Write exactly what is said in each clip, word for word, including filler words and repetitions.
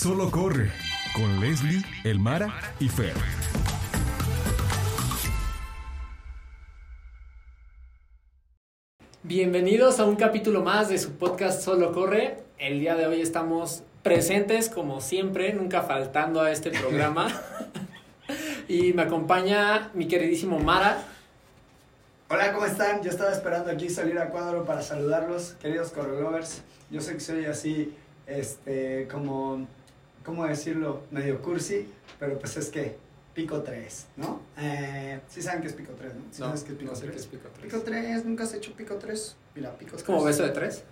Solo corre con Leslie, Elmara y Fer. Bienvenidos a un capítulo más de su podcast Solo Corre. El día de hoy estamos presentes como siempre, nunca faltando a este programa. Y me acompaña mi queridísimo Mara. Hola, ¿cómo están? Yo estaba esperando aquí salir a cuadro para saludarlos, queridos correlovers. Yo sé que soy así, este, como, ¿cómo decirlo? Medio cursi, pero pues es que pico tres, ¿no? Eh, sí saben qué es pico tres, ¿no? ¿Sí No, sabes qué es pico no sé tres? qué es pico tres. Pico tres, ¿nunca has hecho pico tres? Mira, pico ¿Es tres. como beso de tres?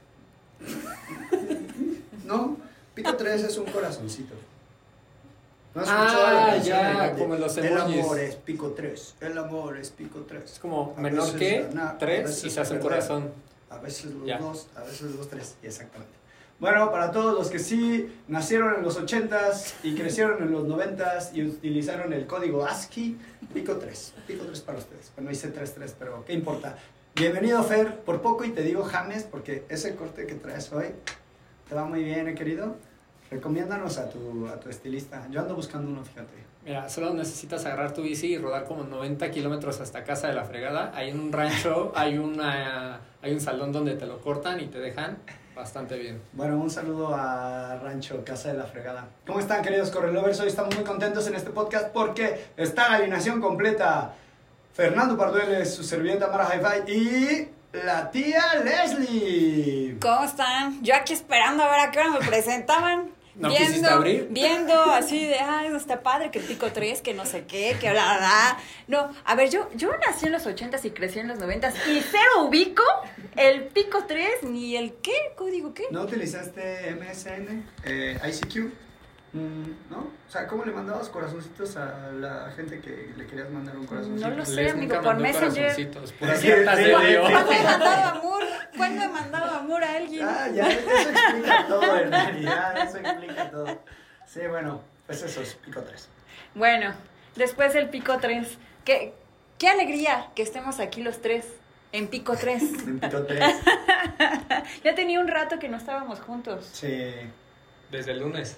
No, pico tres es un corazoncito. ¿No has escuchado Ah, la canción ya, de- como los El emojis. amor es pico tres, el amor es pico tres. Es como A menor veces que ganar, a tres veces y se hace un perder. corazón. A veces los Ya. dos, a veces los tres, exactamente. Bueno, para todos los que sí nacieron en los ochentas y crecieron en los noventas y utilizaron el código ASCII, pico tres, pico tres para ustedes. Bueno, hice tres tres, pero ¿qué importa? Bienvenido, Fer, por poco y te digo James, porque ese corte que traes hoy te va muy bien, ¿eh, querido? Recomiéndanos a tu, a tu estilista. Yo ando buscando uno, fíjate. Mira, solo necesitas agarrar tu bici y rodar como noventa kilómetros hasta casa de la fregada. Ahí en un rancho hay, una, hay un salón donde te lo cortan y te dejan bastante bien. Bueno, un saludo a Rancho Casa de la Fregada. ¿Cómo están, queridos correlovers? Hoy estamos muy contentos en este podcast porque está la alineación completa. Fernando Pardueles, su servienta Mara Hi-Fi y la tía Leslie. ¿Cómo están? Yo aquí esperando a ver a qué hora me presentaban. ¿No viendo, quisiste abrir? Viendo así de, ay, no está padre, que el pico tres, que no sé qué, que bla, bla, bla. No, a ver, yo, yo nací en los ochentas y crecí en los noventas y cero ubico el pico tres ni el qué, código qué. ¿No utilizaste M S N, eh, I C Q? Mm, ¿No? O sea, ¿cómo le mandabas corazoncitos a la gente que le querías mandar un corazoncito? No lo sé, Les amigo, nunca por mandó Messenger. corazoncitos, puras Sí, cartas sí, de sí, odio. sí. ¿Cuándo he mandado amor? ¿Cuándo he mandado amor a alguien? Ah, ya, eso explica todo en realidad, eso explica todo. Sí, bueno, pues eso es pico tres. Bueno, después del pico tres, qué, qué alegría que estemos aquí los tres en pico tres. En pico tres. Ya tenía un rato que no estábamos juntos. Sí. Desde el lunes.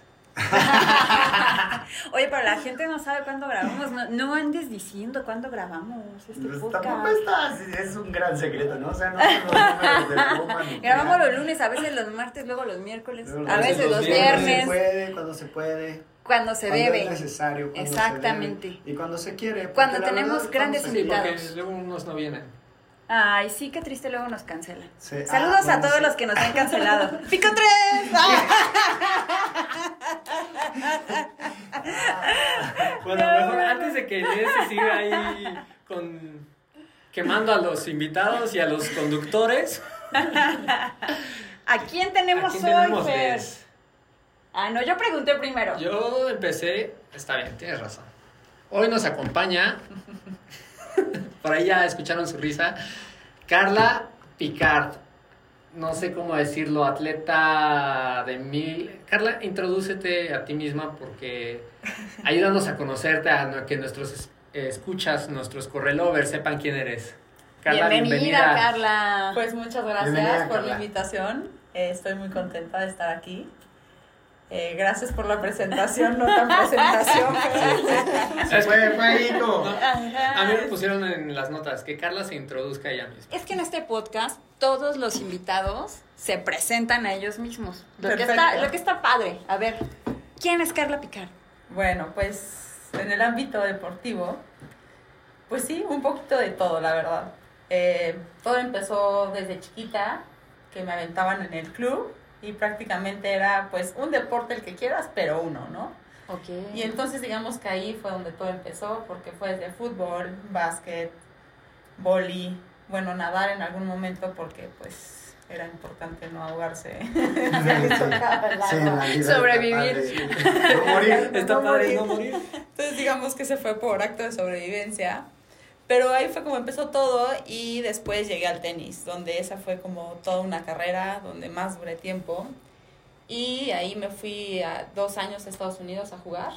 Oye, pero la gente no sabe cuándo grabamos. No, no andes diciendo cuándo grabamos este Pues podcast. tampoco está, es un gran secreto, ¿no? O sea, no son los números de la bomba nuclear. Grabamos los lunes, a veces los martes, luego los miércoles, Luego a veces los Cuando se viernes, puede, cuando se puede. cuando se cuando debe. es necesario, cuando Exactamente. se debe, y cuando se quiere. porque Cuando la tenemos verdad, grandes cuando se Sí, invitados. porque luego unos no vienen. Ay, sí, qué triste, luego nos cancelan. Sí. Saludos Ah, bueno, a todos sí. los que nos han cancelado. ¡Pico tres! Bueno, mejor antes de que Inés se siga ahí con quemando a los invitados y a los conductores. ¿A quién tenemos ¿A quién hoy, tenemos, Fer? Nes? Ah, no, yo pregunté primero. Yo empecé, está bien, tienes razón. Hoy nos acompaña, por ahí ya escucharon su risa, Carla Picard. No sé cómo decirlo, atleta de mil. Carla, introdúcete a ti misma porque ayúdanos a conocerte, a que nuestros es- escuchas, nuestros correlovers sepan quién eres. Carla, bienvenida, bienvenida. Carla. Pues muchas gracias Bienvenida, por Carla. la invitación. Eh, estoy muy contenta de estar aquí. Eh, gracias por la presentación, no tan presentación. Se fue, fue ahí, No, ¿no? a mí me pusieron en las notas que Carla se introduzca ella misma. Es que en este podcast todos los invitados se presentan a ellos mismos. Lo que, Perfecto. está, lo que está padre. A ver, ¿quién es Carla Picard? Bueno, pues en el ámbito deportivo, pues sí, un poquito de todo, la verdad. Eh, todo empezó desde chiquita, que me aventaban en el club y prácticamente era pues un deporte el que quieras, pero uno, ¿no? Ok. Y entonces digamos que ahí fue donde todo empezó, porque fue desde fútbol, básquet, vóley, bueno, nadar en algún momento porque pues era importante no ahogarse. Ya les tocaba el Sí, agua. la vida Sobrevivir. está padre. No morir. Está No padre morir. no morir. Entonces digamos que se fue por acto de sobrevivencia. Pero ahí fue como empezó todo y después llegué al tenis, donde esa fue como toda una carrera, donde más duré tiempo. Y ahí me fui a dos años a Estados Unidos a jugar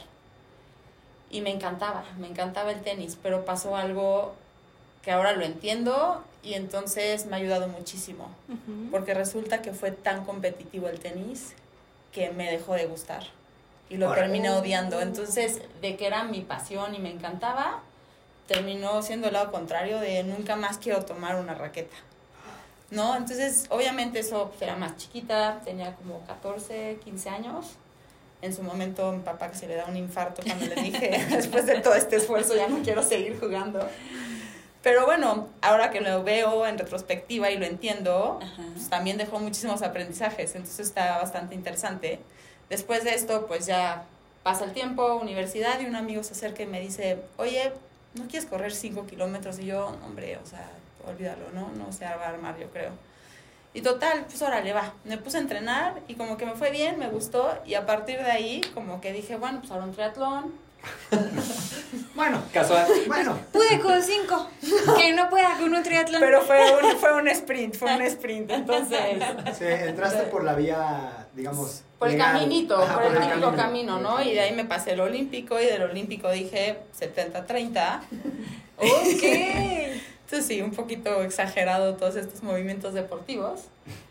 y me encantaba, me encantaba el tenis, pero pasó algo que ahora lo entiendo y entonces me ha ayudado muchísimo, Ujú. porque resulta que fue tan competitivo el tenis que me dejó de gustar. y lo Órale. terminé odiando. Entonces, de que era mi pasión y me encantaba, terminó siendo el lado contrario de nunca más quiero tomar una raqueta, ¿no? Entonces, obviamente eso pues, era más chiquita, tenía como catorce, quince años. En su momento mi papá que se le da un infarto cuando le dije, después de todo este esfuerzo ya no quiero seguir jugando. Pero bueno, ahora que lo veo en retrospectiva y lo entiendo, pues, también dejó muchísimos aprendizajes, entonces está bastante interesante. Después de esto, pues ya pasa el tiempo, universidad, y un amigo se acerca y me dice, oye, ¿no quieres correr cinco kilómetros? Y yo, hombre, o sea, olvídalo, ¿no? No se va a armar, yo creo. Y total, pues órale, va. Me puse a entrenar y como que me fue bien, me gustó. Y a partir de ahí, como que dije, bueno, pues ahora un triatlón. Bueno, Casual. bueno. Pude con cinco. Que no pueda con un triatlón. Pero fue un, fue un sprint, fue un sprint. Entonces, Sí, entraste por la vía, digamos. por el legal. caminito, Ajá, por el típico camino, ¿no? Y de ahí me pasé el olímpico y del olímpico dije setenta treinta. Ok. Entonces sí, un poquito exagerado todos estos movimientos deportivos.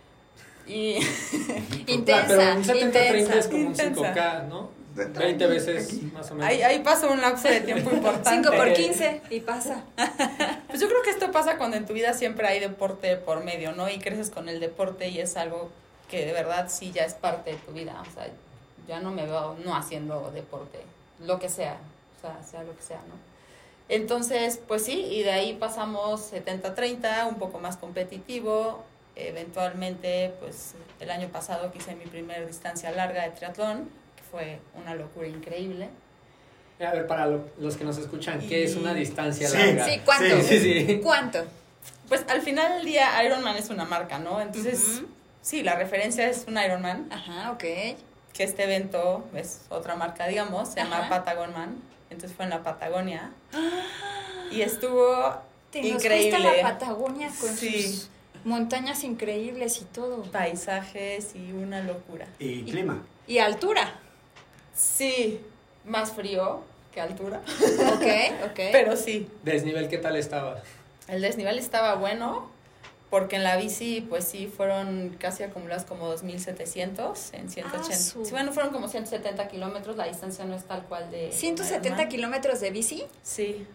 Y Intensa, Pero un setenta treinta es como un intensa. cinco K, ¿no? veinte veces más o menos. ahí, ahí pasó un lapso de tiempo importante. cinco por quince y pasa. Pues yo creo que esto pasa cuando en tu vida siempre hay deporte por medio, ¿no? Y creces con el deporte y es algo que de verdad sí ya es parte de tu vida. O sea, ya no me veo no haciendo deporte, lo que sea, o sea, sea lo que sea, ¿no? Entonces, pues sí, y de ahí pasamos setenta treinta, un poco más competitivo. Eventualmente, pues el año pasado que hice mi primera distancia larga de triatlón, que fue una locura increíble. A ver, para lo- los que nos escuchan, ¿qué Y- es una distancia Sí, larga? Sí, ¿cuánto? Sí, sí. ¿Cuánto? Pues al final del día Ironman es una marca, ¿no? Entonces, Ujú. sí, la referencia es un Ironman, Ajá, ok. que este evento es otra marca, digamos, se llama Ajá. Patagonman. Entonces fue en la Patagonia. Y estuvo Te nos increíble. fuiste a la Patagonia con Sí. sus montañas increíbles y todo. Paisajes y una locura. Y clima. Y altura. Sí, más frío que altura, Ok, ok. pero sí, Desnivel, ¿qué tal estaba? el desnivel estaba bueno, porque en la bici, pues sí, fueron casi acumulados como dos mil setecientos en ciento ochenta. Ah, su- Sí, bueno, fueron como ciento setenta kilómetros, la distancia no es tal cual de... ciento de setenta Ironman. kilómetros de bici. Sí.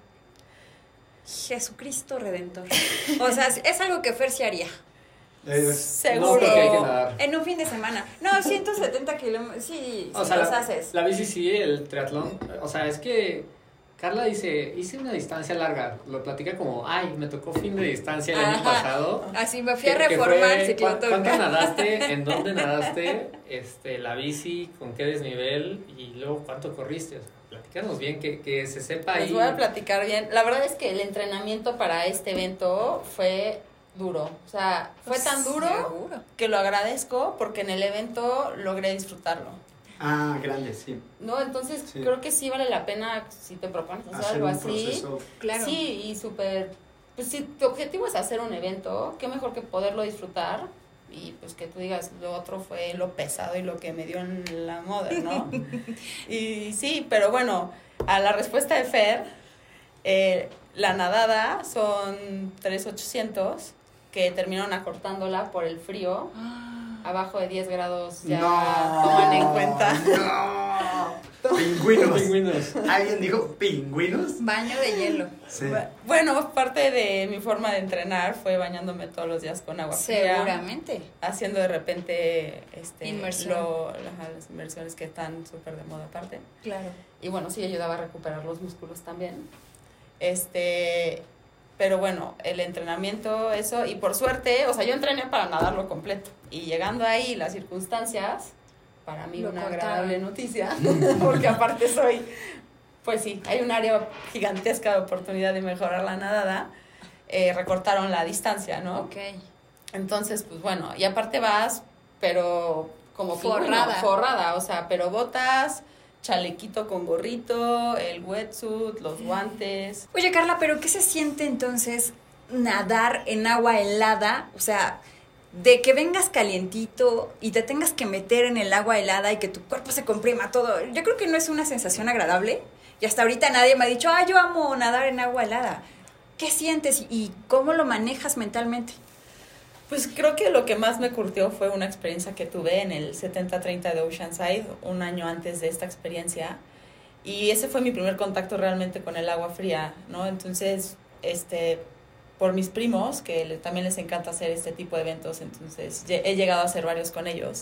Jesucristo Redentor. O sea, es algo que Fer sí haría. Eh, Seguro. No, porque hay que nadar. En un fin de semana. No, ciento setenta kilómetros. Sí, O sí sea, los la, haces. la bici sí, el triatlón. O sea, es que Carla dice, hice una distancia larga. Lo platica como, ay, me tocó fin de distancia el año Ajá. pasado. Así me fui a Que- que reformar fue, el cicloturismo. ¿cuán- ¿Cuánto nadaste? ¿En dónde nadaste? Este, la bici, ¿con qué desnivel? Y luego, ¿cuánto corriste? O sea, platícanos bien, que, que se sepa Les ahí. voy a platicar bien. La verdad es que el entrenamiento para este evento fue duro. O sea, fue tan duro Seguro. que lo agradezco porque en el evento logré disfrutarlo. Ah, grande, sí. ¿No? Entonces Sí. creo que sí vale la pena si te propones hacer, Hacer algo un así. proceso. Claro. Sí, y súper... Pues si tu objetivo es hacer un evento, qué mejor que poderlo disfrutar y pues que tú digas, lo otro fue lo pesado y lo que me dio en la moda, ¿no? Y sí, pero bueno, a la respuesta de Fer, eh, la nadada son tres mil ochocientos que terminaron acortándola por el frío. Abajo de diez grados ya No. toman en cuenta. No. Pingüinos. Pingüinos. ¿Alguien dijo pingüinos? Baño de hielo. Sí. Bueno, parte de mi forma de entrenar fue bañándome todos los días con agua fría, Seguramente. haciendo de repente este, Inmersión. lo- ajá, las inversiones que están súper de moda aparte. Claro. Y bueno, sí ayudaba a recuperar los músculos también. Este, pero bueno, el entrenamiento, eso, y por suerte, o sea, yo entrené para nadarlo completo. Y llegando ahí, las circunstancias, para mí Lo una cortaron. agradable noticia, porque aparte soy, pues sí, hay un área gigantesca de oportunidad de mejorar la nadada. Eh, recortaron la distancia, ¿no? Ok. Entonces, pues bueno, y aparte vas, pero como pingüino, Forrada. forrada, o sea, pero botas, chalequito con gorrito, el wetsuit, los guantes. Oye, Carla, pero ¿qué se siente entonces nadar en agua helada? O sea, de que vengas calientito y te tengas que meter en el agua helada y que tu cuerpo se comprima todo. Yo creo que no es una sensación agradable. Y hasta ahorita nadie me ha dicho, ah, yo amo nadar en agua helada. ¿Qué sientes y cómo lo manejas mentalmente? Pues creo que lo que más me curtió fue una experiencia que tuve en el setenta treinta de Oceanside, un año antes de esta experiencia. Y ese fue mi primer contacto realmente con el agua fría, ¿no? Entonces, este, por mis primos, que le, también les encanta hacer este tipo de eventos, entonces he llegado a hacer varios con ellos.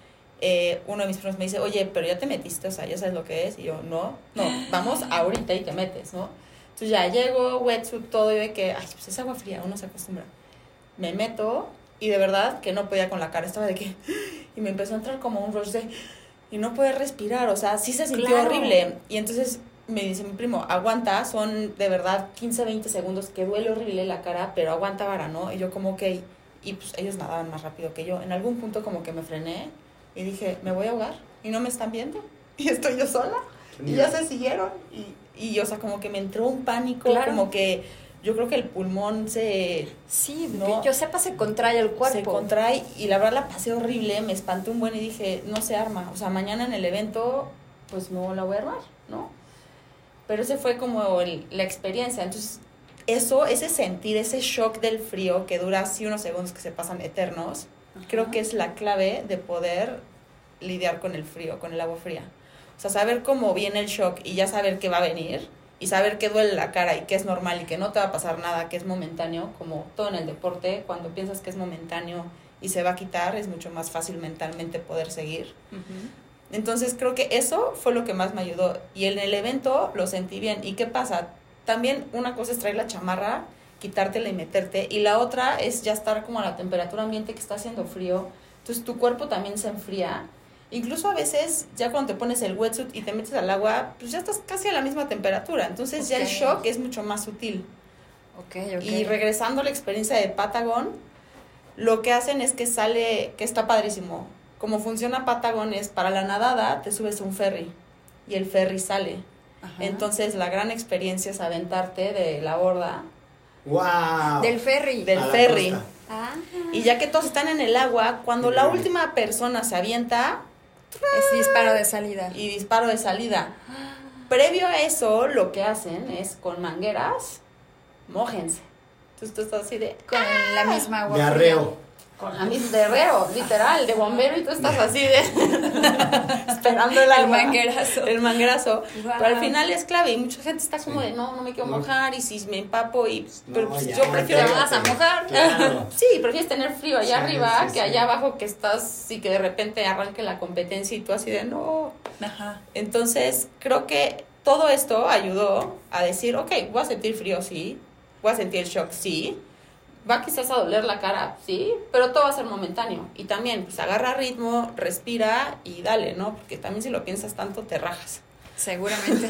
Eh, uno de mis primos me dice, oye, pero ya te metiste, o sea, ¿ya sabes lo que es? Y yo, no, no, vamos ahorita y te metes, ¿no? Entonces ya llego, wetsuit, todo, y de que, ay, pues es agua fría, uno se acostumbra. Me meto y de verdad que no podía con la cara, estaba de que, y me empezó a entrar como un rush de, y no poder respirar, o sea, sí se sintió Claro. horrible. Y entonces me dice mi primo, aguanta, son de verdad quince, veinte segundos que duele horrible la cara, pero aguanta vara, ¿no? Y yo como, ok, y pues ellos nadaban más rápido que yo. En algún punto como que me frené y dije, me voy a ahogar y no me están viendo y estoy yo sola. Y ya se siguieron y, y o sea, como que me entró un pánico, Claro. como que yo creo que el pulmón se... Sí, No. que yo sepa, se contrae el cuerpo. Se contrae y la verdad la pasé horrible, me espanté un buen y dije, no se arma, o sea, mañana en el evento, pues no la voy a armar, ¿no? Pero ese fue como el, la experiencia, entonces eso, ese sentir, ese shock del frío que dura así unos segundos que se pasan eternos, Ajá. creo que es la clave de poder lidiar con el frío, con el agua fría. O sea, saber cómo viene el shock y ya saber qué va a venir y saber que duele la cara y que es normal y que no te va a pasar nada, que es momentáneo, como todo en el deporte, cuando piensas que es momentáneo y se va a quitar, es mucho más fácil mentalmente poder seguir. Ujú. Entonces creo que eso fue lo que más me ayudó y en el evento lo sentí bien. ¿Y qué pasa? También una cosa es traer la chamarra, quitártela y meterte, y la otra es ya estar como a la temperatura ambiente que está haciendo frío, entonces tu cuerpo también se enfría. Incluso a veces, ya cuando te pones el wetsuit y te metes al agua, pues ya estás casi a la misma temperatura. Entonces ya el Ok. shock es mucho más sutil. Ok, ok. Y regresando a la experiencia de Patagon, lo que hacen es que sale, que está padrísimo. Como funciona Patagon es, para la nadada, te subes a un ferry y el ferry sale. Ajá. Entonces la gran experiencia es aventarte de la borda ¡Wow! Del ferry. del A la ferry. costa. Ah. Y ya que todos están en el agua, cuando la Increíble. última persona se avienta, Es disparo de salida. y disparo de salida. Previo a eso, lo que hacen es con mangueras, mójense. Entonces tú estás así de, Con la misma agua. De fría. arreo. con la misma de herrero, literal, de bombero, y tú estás así de, esperando el El agua. manguerazo. El manguerazo. Wow. Pero al final es clave, y mucha gente está como Sí. de, no, no me quiero No. mojar, y si me empapo, y No, pero pues ya, yo prefiero... Te vas a mojar. Claro. Sí, prefieres tener frío allá Sí, arriba sí, que sí. allá abajo que estás y que de repente arranque la competencia y tú así de no. Ajá. Entonces, creo que todo esto ayudó a decir, ok, voy a sentir frío, sí, voy a sentir el shock, sí, va quizás a doler la cara, sí, pero todo va a ser momentáneo. Y también, pues agarra ritmo, respira y dale, ¿no? Porque también si lo piensas tanto, te rajas. Seguramente.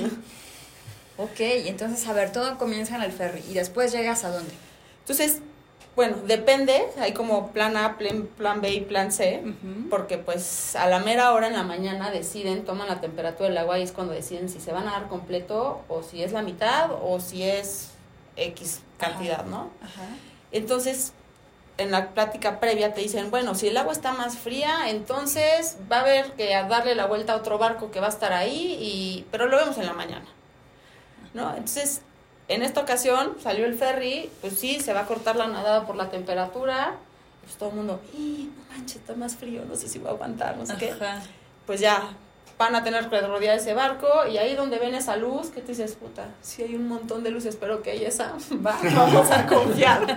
Ok, entonces, a ver, todo comienza en el ferry. ¿Y después llegas a dónde? Entonces, bueno, depende, hay como plan A, plan, plan B y plan C. Ujú. Porque pues a la mera hora en la mañana deciden, toman la temperatura del agua y es cuando deciden si se van a dar completo o si es la mitad o si es X cantidad, ¿no? Ajá. Entonces, en la plática previa te dicen, bueno, si el agua está más fría, entonces va a haber que darle la vuelta a otro barco que va a estar ahí, y pero lo vemos en la mañana, ¿no? Entonces, en esta ocasión salió el ferry, pues sí, se va a cortar la nadada por la temperatura, pues todo el mundo, ¡y no manches, está más frío, no sé si voy a aguantar, no sé qué! Ajá. Pues ya, van a tener que rodear ese barco, y ahí donde ven esa luz, que tú dices, puta, sí hay un montón de luces, pero que hay esa, va, vamos a confiar.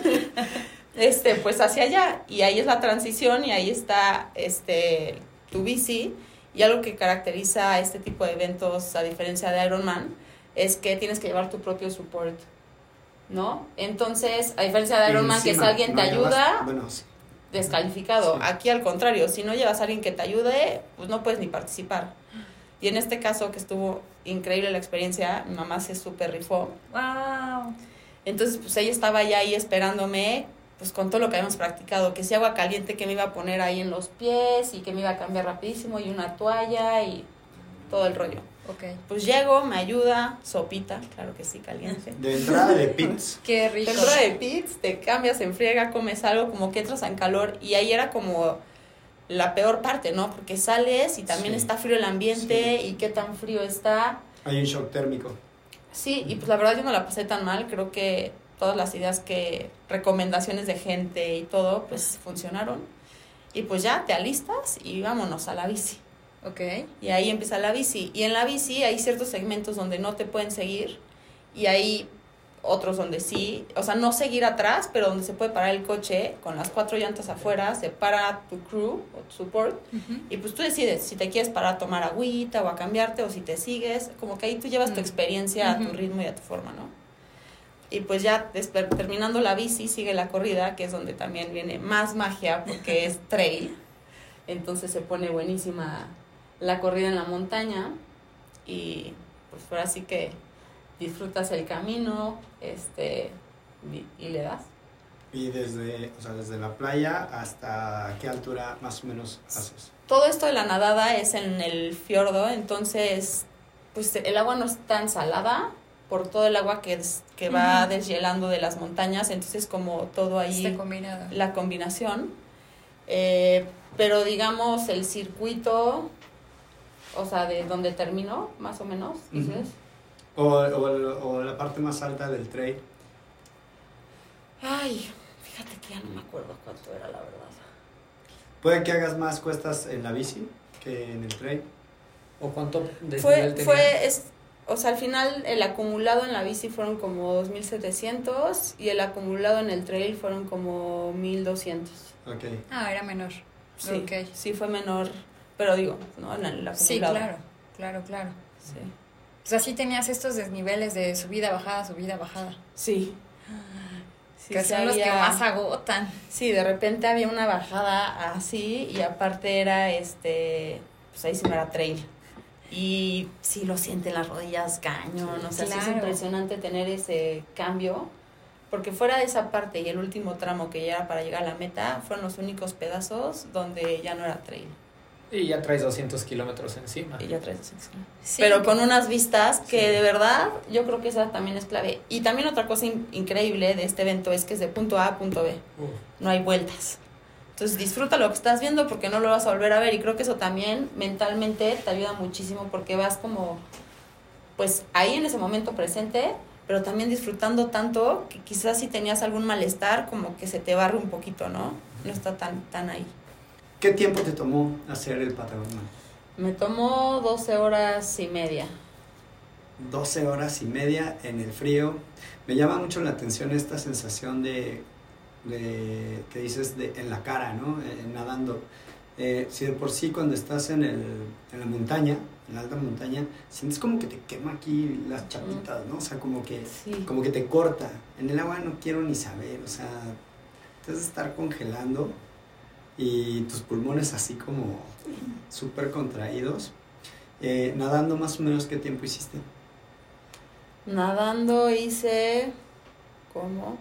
Este, pues hacia allá, y ahí es la transición, y ahí está este tu bici, y algo que caracteriza a este tipo de eventos, a diferencia de Ironman, es que tienes que llevar tu propio support, ¿no? Entonces, a diferencia de Ironman, que si Encima, alguien no te llevas- ayuda, Bueno, sí. descalificado. Sí. Aquí al contrario, si no llevas a alguien que te ayude, pues no puedes ni participar. Y en este caso, que estuvo increíble la experiencia, mi mamá se súper rifó. Wow. Entonces, pues ella estaba ya ahí esperándome, pues con todo lo que habíamos practicado, que si agua caliente que me iba a poner ahí en los pies y que me iba a cambiar rapidísimo y una toalla y todo el rollo. Ok. Pues llego, me ayuda, sopita, claro que sí, caliente. De entrada de pits. Qué rico. Dentro de pits, te cambias en friega, comes algo, como que entras en calor, y ahí era como la peor parte, ¿no? Porque sales y también Sí. está frío el ambiente, y qué tan frío está. Hay un shock térmico. Sí, y pues la verdad yo no la pasé tan mal, creo que todas las ideas que, recomendaciones de gente y todo, pues funcionaron. Y pues ya te alistas y vámonos a la bici. Ok. Y ahí empieza la bici. Y en la bici hay ciertos segmentos donde no te pueden seguir y hay otros donde sí, o sea, no seguir atrás, pero donde se puede parar el coche con las cuatro llantas afuera, se para tu crew o tu support, Uh-huh. y pues tú decides si te quieres parar a tomar agüita o a cambiarte o si te sigues, como que ahí tú llevas tu experiencia a tu Uh-huh. ritmo y a tu forma, ¿no? Y pues ya desper- terminando la bici sigue la corrida, que es donde también viene más magia porque es trail, entonces se pone buenísima la corrida en la montaña y pues ahora sí que disfrutas el camino, este, y, y le das. Y desde, o sea, desde la playa hasta qué altura más o menos haces. Todo esto de la nadada es en el fiordo, entonces, pues el agua no es tan salada por todo el agua que, es, que va Ujú. deshielando de las montañas, entonces como todo ahí, Está combinado. la combinación. Eh, pero digamos el circuito, o sea, de donde terminó, más o menos, dices. O, o, o la parte más alta del trail. Ay, fíjate que ya no me acuerdo cuánto era la verdad. Puede que hagas más cuestas en la bici que en el trail. ¿O cuánto desnivel Fue, tenía? fue, es, o sea, al final el acumulado en la bici fueron como dos mil setecientos y el acumulado en el trail fueron como mil doscientos. Ok. Ah, era menor. Sí, Ok. sí fue menor, pero digo, ¿no? En el acumulado. Sí, claro, claro, claro. Sí. O sea, sí tenías estos desniveles de subida, bajada, subida, bajada. Sí. Sí, que sí son los que había- más agotan. Sí, de repente había una bajada así y aparte era este, pues ahí sí no era trail. Y sí lo sienten las rodillas cañón, o sea, sí es Claro. impresionante tener ese cambio, porque fuera de esa parte y el último tramo que ya era para llegar a la meta, fueron los únicos pedazos donde ya no era trail. Y ya traes doscientos kilómetros encima. Y ya traes ese esquema. Sí. Pero con unas vistas que Sí. de verdad yo creo que esa también es clave. Y también otra cosa in- increíble de este evento es que es de punto A a punto B. Uf. No hay vueltas. Entonces disfruta lo que estás viendo porque no lo vas a volver a ver y creo que eso también mentalmente te ayuda muchísimo porque vas como pues ahí en ese momento presente, pero también disfrutando tanto que quizás si tenías algún malestar como que se te barre un poquito, ¿no? No está tan, tan ahí. ¿Qué tiempo te tomó hacer el Patagonia? Me tomó doce horas y media. doce horas y media en el frío. Me llama mucho la atención esta sensación de, de que dices de, en la cara, ¿no? Eh, nadando. Eh, si de por sí cuando estás en, el, en la montaña, en la alta montaña, sientes como que te quema aquí las chapitas, ¿no? O sea, como que, Sí. como que te corta. En el agua no quiero ni saber, o sea, te vas a estar congelando y tus pulmones así como súper contraídos. Eh, nadando más o menos, ¿qué tiempo hiciste? Nadando hice como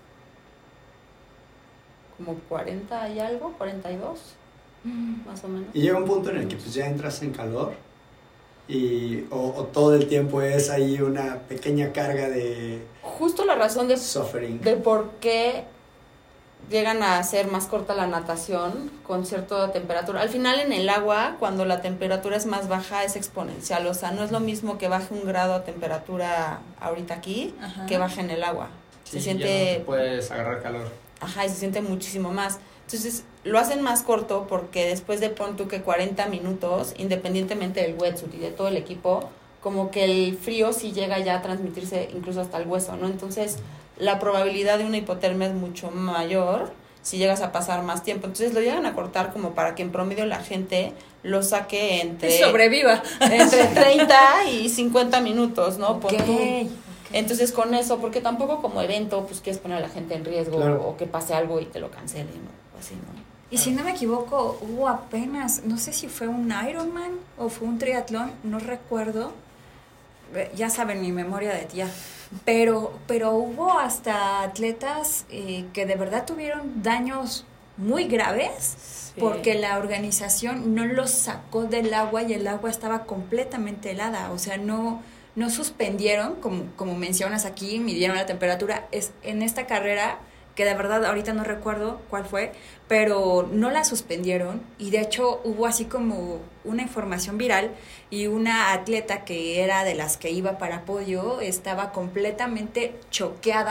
como cuarenta y algo, cuarenta y dos, más o menos. Y llega un punto en el que pues ya entras en calor y o, o todo el tiempo es ahí una pequeña carga de Justo la razón de, suffering. de por qué llegan a ser más corta la natación con cierta temperatura. Al final en el agua, cuando la temperatura es más baja, es exponencial. O sea, no es lo mismo que baje un grado a temperatura ahorita aquí Ajá. que baje en el agua. Sí, se ya no siente... te puedes agarrar calor. Ajá, y se siente muchísimo más. Entonces, lo hacen más corto porque después de pon tú que cuarenta minutos, independientemente del wetsuit y de todo el equipo, como que el frío sí llega ya a transmitirse incluso hasta el hueso, ¿no? Entonces, la probabilidad de una hipotermia es mucho mayor si llegas a pasar más tiempo. Entonces, lo llegan a cortar como para que en promedio la gente lo saque entre, Y sobreviva. entre treinta y cincuenta minutos, ¿no? Pon Ok, tú. ok. Entonces con eso, porque tampoco como evento, pues quieres poner a la gente en riesgo Claro. o que pase algo y te lo cancelen o así, ¿no? Y si no me equivoco, hubo apenas, no sé si fue un Ironman o fue un triatlón, no recuerdo. Eh, Ya saben, mi memoria de tía. Pero, pero hubo hasta atletas eh, que de verdad tuvieron daños muy graves Sí. porque la organización no los sacó del agua y el agua estaba completamente helada. O sea, no, no suspendieron, como, como mencionas aquí, midieron la temperatura. Es en esta carrera, que de verdad ahorita no recuerdo cuál fue, pero no la suspendieron y de hecho hubo así como una información viral y una atleta que era de las que iba para podio estaba completamente choqueada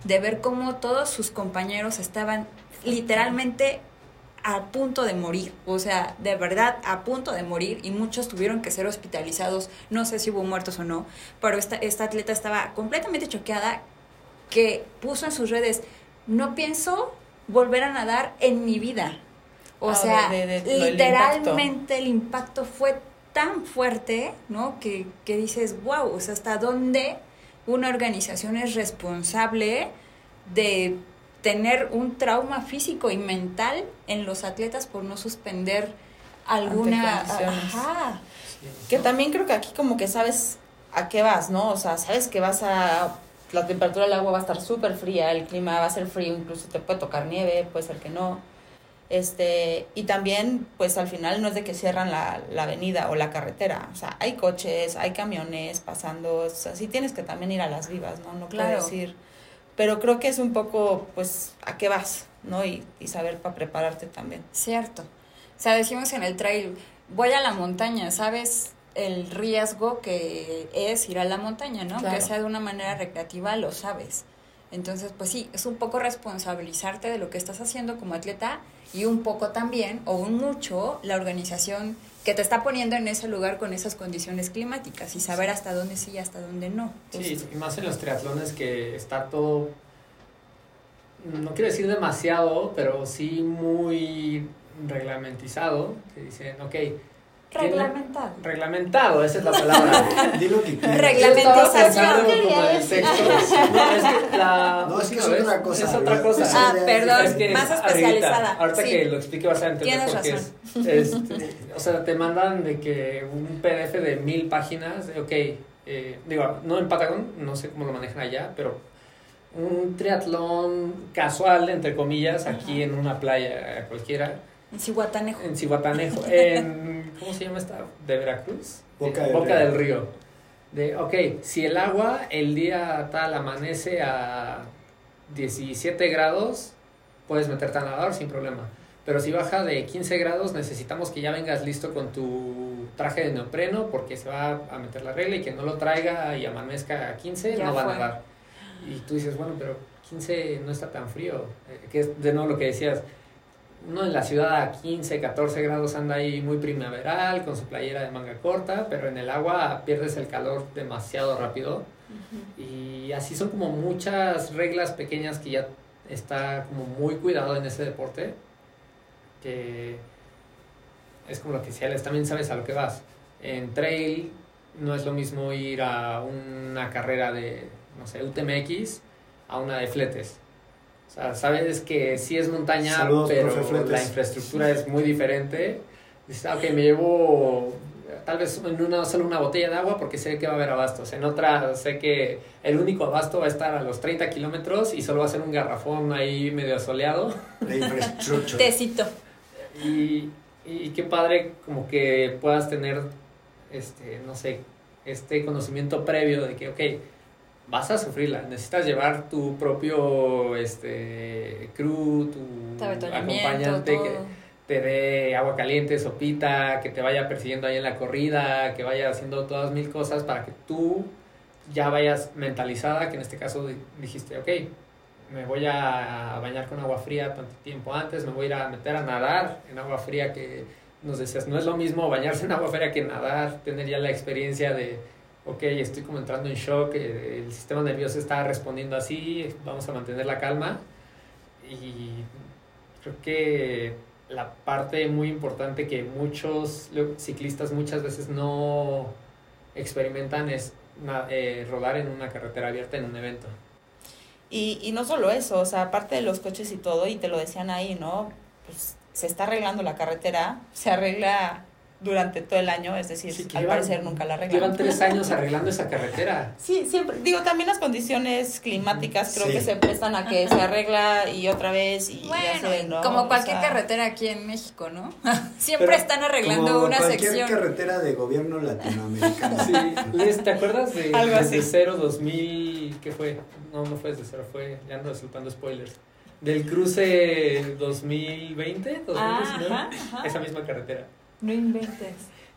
de ver cómo todos sus compañeros estaban literalmente a punto de morir, o sea, de verdad a punto de morir, y muchos tuvieron que ser hospitalizados, no sé si hubo muertos o no, pero esta, esta atleta estaba completamente choqueada, que puso en sus redes, no pienso volver a nadar en mi vida, o Ah, sea, de- de- de- lo del literalmente el impacto fue tan fuerte, ¿no? Que, que dices, wow, o sea, hasta dónde una organización es responsable de tener un trauma físico y mental en los atletas por no suspender alguna... Ante condiciones. Ajá. Que también creo que aquí como que sabes a qué vas, ¿no? O sea, sabes que vas a... La temperatura del agua va a estar súper fría, el clima va a ser frío, incluso te puede tocar nieve, puede ser que no. Este, y también, pues al final no es de que cierran la, la avenida o la carretera. O sea, hay coches, hay camiones pasando. O sea, sí tienes que también ir a las vivas, ¿no? No Claro. puedes ir. Pero creo que es un poco, pues, a qué vas, ¿no? Y, y saber para prepararte también. Cierto. O sea, decimos en el trail, voy a la montaña, ¿sabes? El riesgo que es ir a la montaña, ¿no? Claro. Que sea de una manera recreativa, lo sabes. Entonces, pues sí, es un poco responsabilizarte de lo que estás haciendo como atleta y un poco también, o un mucho, la organización que te está poniendo en ese lugar con esas condiciones climáticas y saber hasta dónde sí y hasta dónde no. Sí, y más en los triatlones que está todo, no quiero decir demasiado, pero sí muy reglamentizado, que dicen, ok, Reglamentado. reglamentado, esa es la palabra. Di lo que quieras. Reglamentización. Yo estaba pensando como el sexto. No, es que la... No, es que es ¿ves? otra cosa. Es otra cosa. Ah, perdón, Es que más ahorita- especializada. Ahorita Sí. que lo explique vas a entender Tienes por qué razón. es. Este, o sea, te mandan de que un P D F de mil páginas, de, ok, eh, digo, no en Patagon, no sé cómo lo manejan allá, pero un triatlón casual, entre comillas, aquí en una playa cualquiera, En Cihuatanejo. en Cihuatanejo, en, ¿cómo se llama esta? ¿De Veracruz? Boca Eh, del Boca Río. del Río. De, ok, si el agua el día tal amanece a diecisiete grados, puedes meterte a nadar sin problema. Pero si baja de quince grados, necesitamos que ya vengas listo con tu traje de neopreno porque se va a meter la regla y que no lo traiga y amanezca a quince, Ya no va fue. a nadar. Y tú dices, bueno, pero quince no está tan frío. Eh, que es de nuevo lo que decías. Uno en la ciudad a quince, catorce grados anda ahí muy primaveral, con su playera de manga corta, pero en el agua pierdes el calor demasiado rápido. Y así son como muchas reglas pequeñas que ya está como muy cuidado en ese deporte, que es como lo que decía, Alex, también sabes a lo que vas. En trail no es lo mismo ir a una carrera de, no sé, U T M X a una de fletes. O sea, sabes que sí es montaña, Saludos, pero profe Fletes. la infraestructura es muy diferente. Dices, ah, ok, me llevo tal vez en una solo una botella de agua porque sé que va a haber abastos. En otra sé que el único abasto va a estar a los treinta kilómetros y solo va a ser un garrafón ahí medio soleado. La infraestructura. Tecito. Y, y qué padre como que puedas tener, este, no sé, este conocimiento previo de que, ok, vas a sufrirla, necesitas llevar tu propio este crew, tu Avituallamiento, acompañante todo. que te dé agua caliente, sopita, que te vaya persiguiendo ahí en la corrida, que vaya haciendo todas mil cosas para que tú ya vayas mentalizada, que en este caso di- dijiste, ok, me voy a bañar con agua fría tanto tiempo antes, me voy a ir a meter a nadar en agua fría, que nos decías, no es lo mismo bañarse en agua fría que nadar, tener ya la experiencia de, ok, estoy como entrando en shock, eh, el sistema nervioso está respondiendo así, vamos a mantener la calma. Y creo que la parte muy importante que muchos lo- ciclistas muchas veces no experimentan es na- eh, rodar en una carretera abierta en un evento. Y, y no solo eso, o sea, aparte de los coches y todo, y te lo decían ahí, ¿no? Pues se está arreglando la carretera, se arregla durante todo el año, es decir, Sí, que al llevan- parecer nunca la Llevan arreglan. tres años arreglando esa carretera. Sí, siempre, digo, también las condiciones climáticas creo Sí. que se prestan a que se arregla y otra vez y, y Bueno, hace, ¿no? como O cualquier sea, carretera aquí en México, ¿no? Siempre Pero están arreglando Como una cualquier sección. carretera de gobierno latinoamericano. Sí, Les, ¿te acuerdas de Algo desde así. cero dos mil? ¿Qué fue? No, no fue desde cero, fue, ya ando resultando spoilers. Del cruce dos mil veinte, dos mil diecinueve, Ajá, ajá. esa misma carretera. No inventes.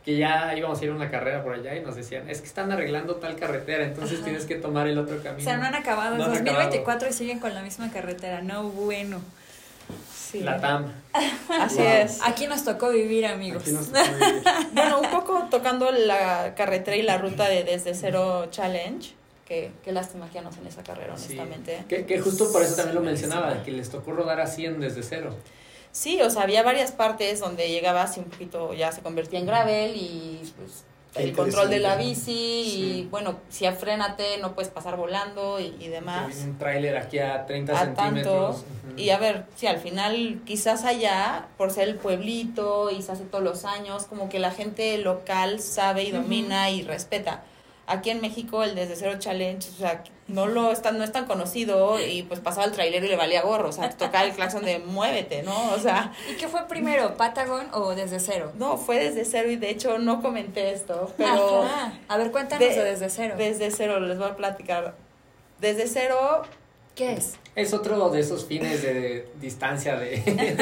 que ya íbamos a ir a una carrera por allá y nos decían, es que están arreglando tal carretera, entonces Ajá. tienes que tomar el otro O camino. sea, no han acabado, No es han dos mil veinticuatro y siguen con la misma carretera. No, bueno. Sí. La T A M. Así Wow. es. Aquí nos tocó vivir, amigos. Aquí nos tocó vivir. Bueno, un poco tocando la carretera y la ruta de Desde Cero Challenge, que qué lástima que ya no en esa carrera, Sí. honestamente. Que, que justo por eso también lo Sí, mencionaba, sí. que les tocó rodar así en desde cero. Sí, o sea, había varias partes donde llegabas y un poquito ya se convertía en gravel y pues Qué el control de la interesante. bici Sí. y bueno, si afrénate no puedes pasar volando y, y Que demás. viene un tráiler aquí a treinta A centímetros. tanto. Ujú. Y a ver, sí, al final quizás allá, por ser el pueblito y se hace todos los años, como que la gente local sabe y domina y respeta. Aquí en México el Desde Cero Challenge, o sea, no lo es tan, no es tan conocido y pues pasaba el trailero y le valía gorro, o sea, tocaba el claxon de muévete, ¿no? O sea, ¿Y qué fue primero, Patagon o Desde Cero? no, fue Desde Cero y de hecho no comenté esto, pero Ajá. A ver, cuéntanos de- de, Desde Cero. Desde Cero les voy a platicar. Desde Cero ¿Qué es? Es otro de esos fines de distancia de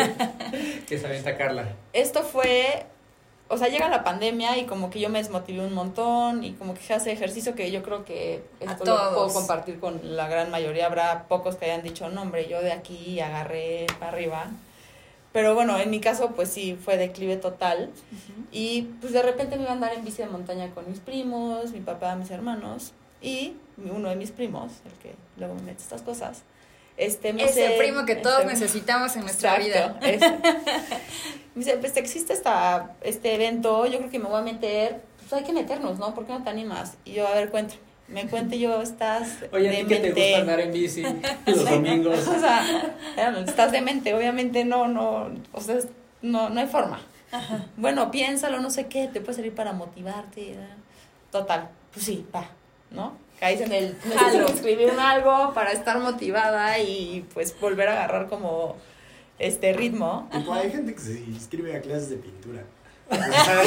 que se avienta Carla. esto fue, o sea, llega la pandemia y como que yo me desmotivé un montón y como que dejé de hacer ejercicio, que yo creo que A esto lo puedo todos. compartir con la gran mayoría. Habrá pocos que hayan dicho, no hombre, yo de aquí agarré para arriba. Pero bueno, en mi caso pues sí, fue declive total. Y pues de repente me iba a andar en bici de montaña con mis primos, mi papá, mis hermanos y uno de mis primos, el que luego me mete estas cosas. Este, me Ese dice- primo que todos este- necesitamos en nuestra Exacto, vida. ese. Me dice, pues existe esta, este evento, yo creo que me voy a meter, pues hay que meternos, ¿no? ¿Por qué no te animas? Y yo, a ver, cuéntame. Me cuento yo, estás Oye, ¿a ti qué te demente. gusta andar en bici los domingos? O sea, bueno, estás demente, obviamente no, no, o sea, es- no, no hay forma. Bueno, piénsalo, no sé qué, te puede servir para motivarte. ¿eh? Total, pues sí, va, ¿no? Caís en el, necesito escribir algo para estar motivada y pues volver a agarrar como este ritmo. Tipo, hay gente que se inscribe a clases de pintura. O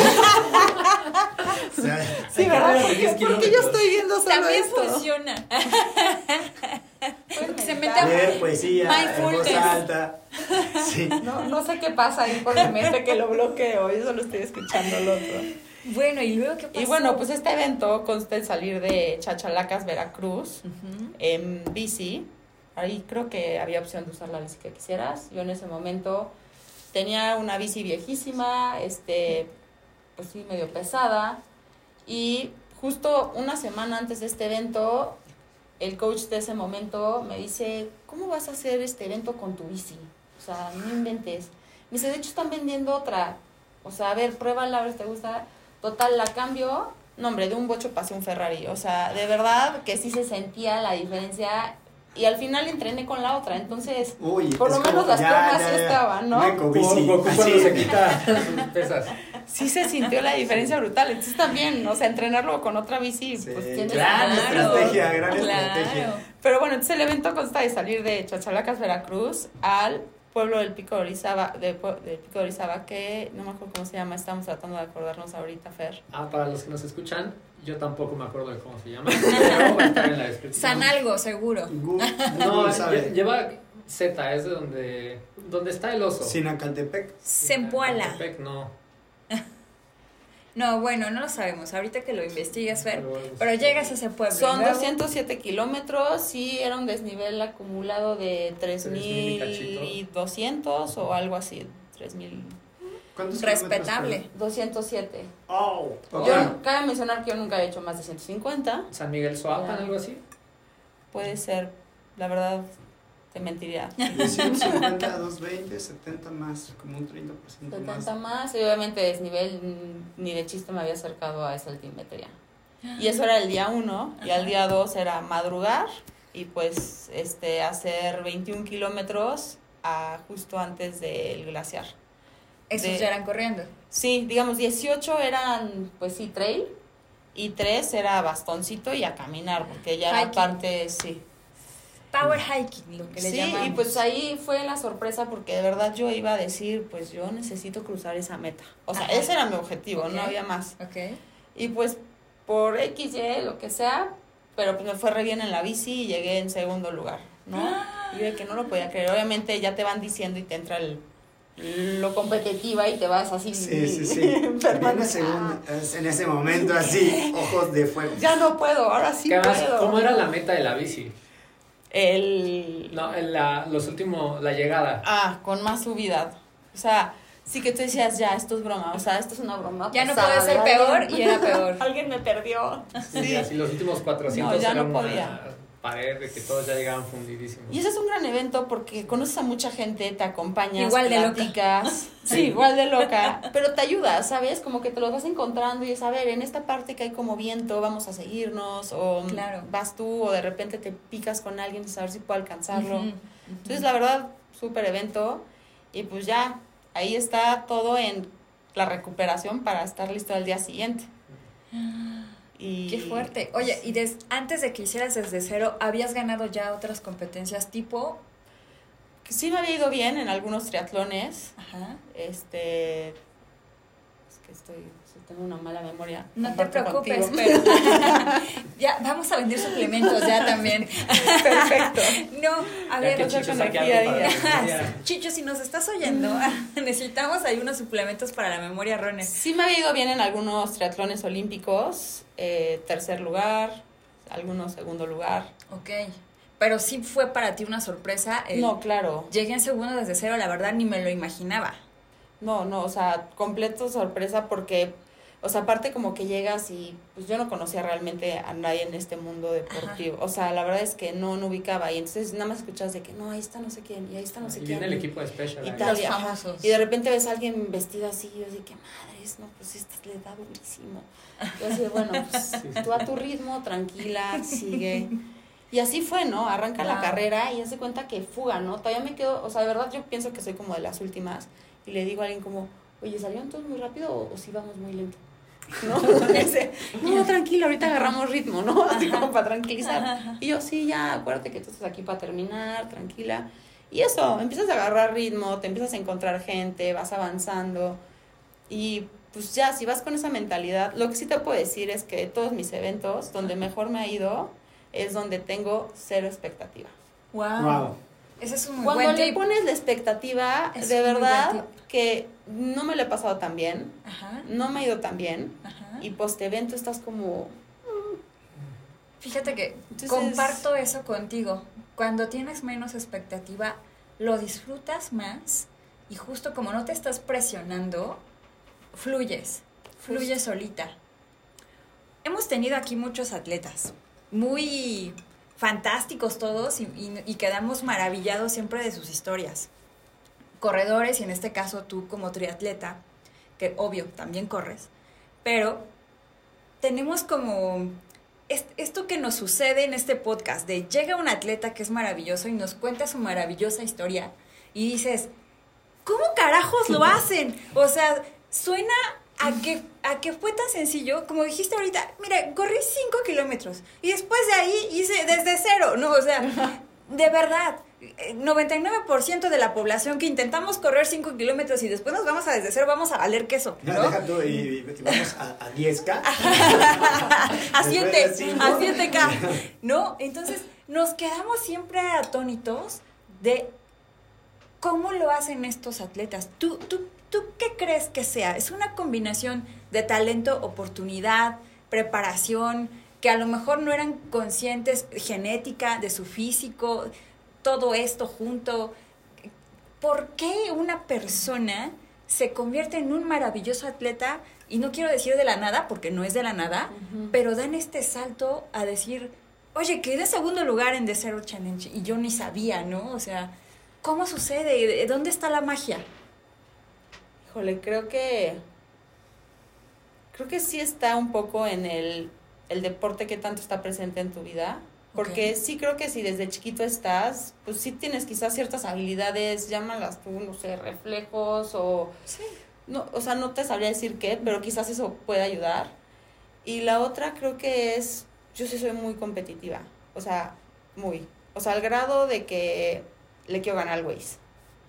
sea, Sí, Hay ¿verdad? carreras de diez ¿Por qué yo kilómetros. estoy viendo solo También esto? funciona. Puedes Se meditar. mete a- leer poesía en voz Mindfulness. alta. Sí. No, no sé qué pasa ahí por mi mente que lo bloqueo, yo solo estoy escuchando al otro. Bueno, ¿y luego qué pasó? Y bueno, pues este evento consta en salir de Chachalacas, Veracruz, Ujú. en bici. Ahí creo que había opción de usar la bici que quisieras. Yo en ese momento tenía una bici viejísima, este, pues sí, medio pesada. Y justo una semana antes de este evento, el coach de ese momento me dice, ¿cómo vas a hacer este evento con tu bici? O sea, no inventes. Me dice, de hecho están vendiendo otra. O sea, a ver, pruébala, a ver si te gusta. Total, la cambio. No, hombre, de un bocho pasé un Ferrari. O sea, de verdad que sí se sentía la diferencia. Y al final entrené con la otra. Entonces, Uy, por lo es menos como- las ya, piernas ya, sí ya. estaban, ¿no? Una eco Como bici, Goku así. cuando se quita sus pesas. Sí se sintió la diferencia brutal. Entonces también, o sea, entrenarlo con otra bici, Sí, pues tienes claro, que- estrategia, gran Claro. estrategia. Pero bueno, entonces el evento consta de salir de Chachalacas, Veracruz, al pueblo del Pico de Orizaba, de, pue- del Pico de Orizaba, que no me acuerdo cómo se llama, estamos tratando de acordarnos ahorita, Fer. Ah, para los que nos escuchan, yo tampoco me acuerdo de cómo se llama, pero va a estar en la descripción. San algo, seguro. Google, No, Google lle- sabe. lleva Z, es de donde, donde está el oso. Sinacantepec. Zempoala. Catepec, no. No, bueno, no lo sabemos. Ahorita que lo investigues, Fer. Pero, Pero llegas a ese pueblo. y Son luego- doscientos siete kilómetros y era un desnivel acumulado de tres Tres mil y mil doscientos o algo así, tres mil ¿Cuántos Respetable. doscientos siete. kilómetros? Oh, ok. Yo, cabe mencionar que yo nunca he hecho más de ciento cincuenta, San Miguel Soapan, Ya. algo así. puede ser, la verdad, te mentiría. De ciento cincuenta a doscientos veinte, setenta más, como un treinta por ciento más. setenta más y obviamente desnivel mm, ni de chiste me había acercado a esa altimetría. Y eso era el día uno y al día dos era madrugar y pues este hacer veintiún kilómetros a justo antes del glaciar. Esos de- ya eran corriendo. Sí, digamos dieciocho eran pues sí trail y tres era bastoncito y a caminar porque ya era Hiking. parte, sí. Power hiking, lo que le Sí, llamamos. y pues ahí fue la sorpresa porque de verdad yo iba a decir, pues yo necesito cruzar esa meta. O sea, Ajá. ese era mi objetivo, Ok. no había más. Ok. Y pues por X, Y, lo que sea, pero pues me fue re bien en la bici y llegué en segundo lugar, ¿no? Y yo de que no lo podía creer. Obviamente ya te van diciendo y te entra el, lo competitiva y te vas así. Sí, sí, sí. enferma. Viene según- es en ese momento así, ojos de fuego. Ya no puedo, ahora sí ¿Qué más? puedo. ¿Cómo era la meta de la bici? El... No, en la, los últimos, la llegada. Ah, con más subida. O sea, sí que tú decías, ya, esto es broma. O sea, esto es una broma. Ya no pasada, puede ser ¿verdad? peor y era peor. Alguien me perdió. Sí, Sí. así los últimos cuatrocientos No, ya era no una podía. pared de que todos ya llegaban fundidísimos. Y ese es un gran evento porque conoces a mucha gente, te acompañas, Igual de loca. platicas. Sí, igual de loca. Pero te ayuda, ¿sabes? Como que te los vas encontrando y es, a ver, en esta parte que hay como viento, vamos a seguirnos. O Claro. vas tú o de repente te picas con alguien y saber si puedo alcanzarlo. Ujú, Entonces, la verdad, súper evento. Y pues ya, ahí está todo en la recuperación para estar listo al día siguiente. Y Qué fuerte. Oye, y des- antes de que hicieras desde cero, ¿habías ganado ya otras competencias tipo? sí me había ido bien en algunos triatlones. Ajá. Este. Es que estoy. Tengo una mala memoria. No te Comparto preocupes, contigo. pero ya vamos a vender suplementos ya también. Perfecto. No, a Ya ver, que o sea, Chicho con saque el día a algo para día. la memoria. Chicho, si nos estás oyendo, necesitamos ahí unos suplementos para la memoria runner. Sí me había ido bien en algunos triatlones olímpicos. Eh, tercer lugar, algunos segundo lugar. Ok, pero sí fue para ti una sorpresa. el- No, claro. Llegué en segundo desde cero, la verdad ni me lo imaginaba. No, no, o sea, completo sorpresa porque, o sea, aparte como que llegas y pues yo no conocía realmente a nadie en este mundo deportivo. O sea, la verdad es que no, no ubicaba y entonces nada más escuchas de que no, ahí está no sé quién y ahí está no sé Y quién. viene el equipo de Special. y ahí. tal, Los y, ajá. famosos. Y de repente ves a alguien vestido así y yo así, qué madres, no, pues esta le da durísimo. Yo así, de, bueno, pues tú a tu ritmo, tranquila, sigue. Y así fue, ¿no? Arranca la Wow. carrera y hace cuenta que fuga, ¿no? Todavía me quedo, o sea, de verdad yo pienso que soy como de las últimas y le digo a alguien como, oye, ¿salieron todos muy rápido o, o si vamos muy lento? ¿No? Dice, no, tranquilo, ahorita agarramos ritmo, ¿no? Así como para tranquilizar. Y yo, sí, ya, acuérdate que tú estás aquí para terminar, tranquila. Y eso, empiezas a agarrar ritmo, te empiezas a encontrar gente, vas avanzando. Y pues ya, si vas con esa mentalidad, lo que sí te puedo decir es que todos mis eventos, donde mejor me ha ido, es donde tengo cero expectativa. Wow. Wow. Ese es un muy Cuando buen le tip. pones la expectativa, Es de un muy verdad buen que no me lo he pasado tan bien, Ajá, no me ha ido tan bien, ajá. y post evento estás como... Fíjate que Entonces- comparto eso contigo. Cuando tienes menos expectativa, lo disfrutas más y justo como no te estás presionando, fluyes, fluyes solita. Hemos tenido aquí muchos atletas, muy fantásticos todos y, y- y quedamos maravillados siempre de sus historias. Corredores y en este caso tú como triatleta, que obvio también corres, pero tenemos como es- esto que nos sucede en este podcast, de llega un atleta que es maravilloso y nos cuenta su maravillosa historia y dices, ¿cómo carajos lo hacen? O sea, suena a que, a que fue tan sencillo, como dijiste ahorita, mira, corrí cinco kilómetros y después de ahí hice desde cero, ¿no? O sea, de verdad, eh, noventa y nueve por ciento de la población que intentamos correr cinco kilómetros y después nos vamos a desde cero, vamos a valer queso, Ya, ¿no? deja tú y, y vamos a, a diez K. a Después siete, de cinco. a siete K, ¿no? Entonces nos quedamos siempre atónitos de cómo lo hacen estos atletas. ¿Tú, tú, tú qué crees que sea? ¿Es una combinación de talento, oportunidad, preparación, que a lo mejor no eran conscientes, genética, de su físico, todo esto junto? ¿Por qué una persona se convierte en un maravilloso atleta? Y no quiero decir de la nada, porque no es de la nada, Ujú. pero dan este salto a decir, oye, quedé segundo lugar en The Zero Challenge y yo ni sabía, ¿no? O sea, ¿cómo sucede? ¿De ¿Dónde está la magia? Híjole, creo que... Creo que sí está un poco en el, el deporte que tanto está presente en tu vida. Porque Ok. sí creo que si desde chiquito estás, pues sí tienes quizás ciertas habilidades, llámalas tú, no sé, reflejos o... Sí. No, o sea, no te sabría decir qué, pero quizás eso puede ayudar. Y la otra creo que es, yo sí soy muy competitiva, o sea, muy. O sea, al grado de que le quiero ganar al Waze.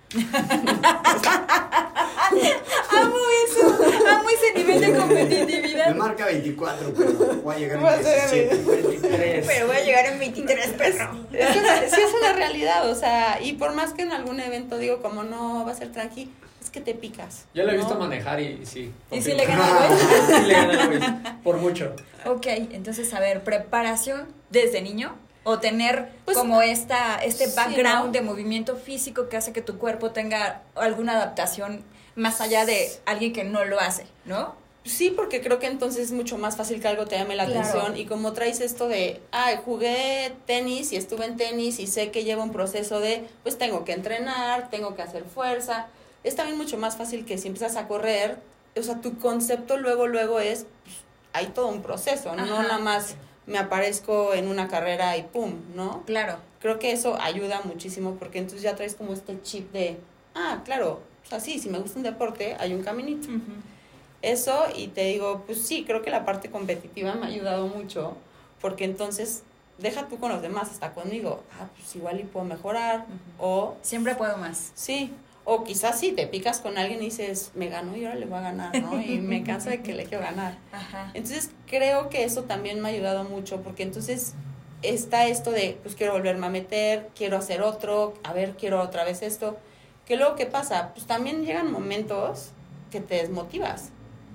Amo eso, amo ese nivel de Me competitividad. marca veinticuatro, pero voy a llegar Voy a en llegar en diecisiete. veintitrés. Pero voy a llegar en veintitrés, perro. Es una- sí es una realidad, o sea, y por más que en algún evento digo como no, va a ser tranqui, es que te picas. Yo lo he ¿no? visto manejar y, y sí. ¿Y si confirmo. le gana el güey? Sí le gana el güey, por mucho. Ok, entonces, a ver, preparación desde niño o tener Pues, como esta este sí, background ¿no? de movimiento físico que hace que tu cuerpo tenga alguna adaptación más allá de alguien que no lo hace, ¿no? Sí, porque creo que entonces es mucho más fácil que algo te llame la Claro. atención. Y como traes esto de, ay, jugué tenis y estuve en tenis y sé que lleva un proceso de, pues tengo que entrenar, tengo que hacer fuerza. Es también mucho más fácil que si empiezas a correr, o sea, tu concepto luego, luego es, pues, hay todo un proceso, no Ajá. nada más me aparezco en una carrera y pum, ¿no? Claro. Creo que eso ayuda muchísimo porque entonces ya traes como este chip de, ah, claro, o sea, sí, si me gusta un deporte, hay un caminito. Ujú. Eso, y te digo, pues sí, creo que la parte competitiva me ha ayudado mucho, porque entonces, deja tú con los demás, hasta conmigo, ah, pues igual y puedo mejorar, Ujú. o Siempre puedo más. sí, o quizás sí, te picas con alguien y dices, me ganó y ahora le voy a ganar, ¿no? Y me canso de que le quiero ganar. Ajá. Entonces, creo que eso también me ha ayudado mucho, porque entonces está esto de, pues quiero volverme a meter, quiero hacer otro, a ver, quiero otra vez esto, que luego, ¿qué pasa? Pues también llegan momentos que te desmotivas.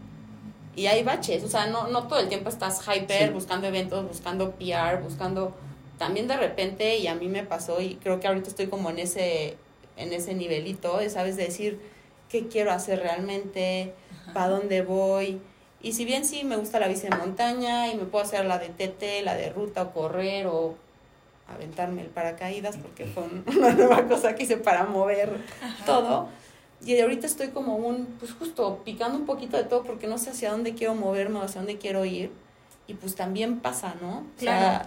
Y hay baches, o sea, no, no todo el tiempo estás hyper, Sí. buscando eventos, buscando P R, buscando... También de repente, y a mí me pasó, y creo que ahorita estoy como en ese, en ese nivelito, ¿sabes? De decir, ¿qué quiero hacer realmente? ¿Para dónde voy? Y si bien sí me gusta la bici de montaña, y me puedo hacer la de T T, la de ruta, o correr, o aventarme el paracaídas, porque fue un- una nueva cosa que hice para mover todo. Y ahorita estoy como un, pues justo, picando un poquito de todo porque no sé hacia dónde quiero moverme o hacia dónde quiero ir. Y pues también pasa, ¿no? O sea, Claro.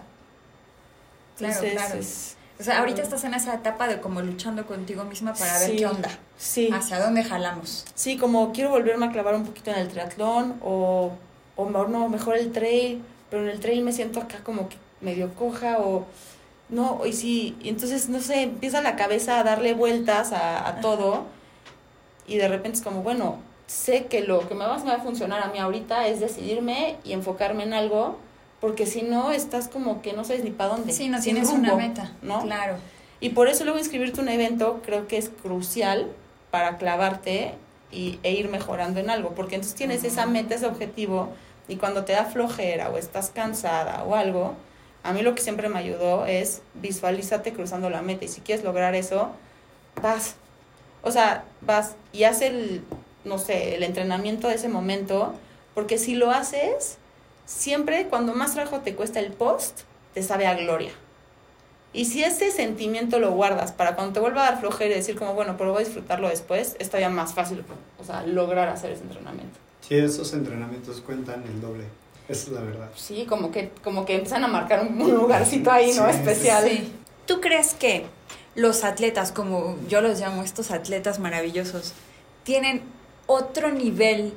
Claro, entonces claro. es- O sea, ahorita estás en esa etapa de como luchando contigo misma para ver Sí. qué onda, Sí, hacia dónde jalamos. sí, como quiero volverme a clavar un poquito en el triatlón o, o mejor, no, mejor el trail, pero en el trail me siento acá como que medio coja o... No, y sí, y entonces, no sé, empieza la cabeza a darle vueltas a, a todo y de repente es como, bueno, sé que lo que me va, me va a funcionar a mí ahorita es decidirme y enfocarme en algo, porque si no, estás como que no sabes ni para dónde. Sí, no sin tienes rumbo, una meta, ¿no? Claro. Y por eso luego inscribirte a un evento creo que es crucial para clavarte y, e ir mejorando en algo, porque entonces tienes Ujú. esa meta, ese objetivo, y cuando te da flojera o estás cansada o algo, a mí lo que siempre me ayudó es visualízate cruzando la meta, y si quieres lograr eso, vas. O sea, vas y haz el, no sé, el entrenamiento de ese momento, porque si lo haces, siempre cuando más trabajo te cuesta el post, te sabe a gloria. Y si ese sentimiento lo guardas para cuando te vuelva a dar flojera y decir como, bueno, pero voy a disfrutarlo después, es todavía más fácil, o sea, lograr hacer ese entrenamiento. Sí, esos entrenamientos cuentan el doble. Esa es la verdad. Sí, como que, como que empiezan a marcar un, un lugarcito ahí, ¿no? Sí, Especial. Sí. ¿Tú crees que los atletas, como yo los llamo, estos atletas maravillosos, tienen otro nivel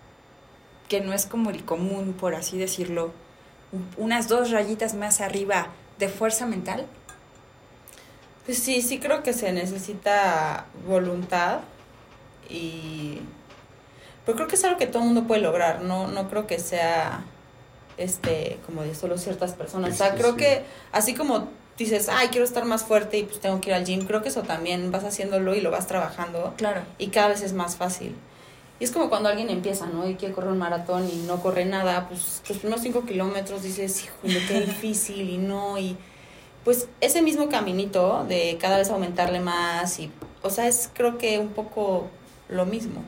que no es como el común, por así decirlo, unas dos rayitas más arriba de fuerza mental? Pues sí, sí creo que se necesita voluntad y... Pero creo que es algo que todo el mundo puede lograr, no, no creo que sea este como de solo ciertas personas. O sea, Sí, creo sí. que así como dices, ay, quiero estar más fuerte y pues tengo que ir al gym, creo que eso también vas haciéndolo y lo vas trabajando Claro. y cada vez es más fácil. Y es como cuando alguien empieza, ¿no? Y quiere correr un maratón y no corre nada, pues los primeros cinco kilómetros dices, híjole, qué difícil y no, y pues ese mismo caminito de cada vez aumentarle más y, o sea, es creo que un poco lo mismo.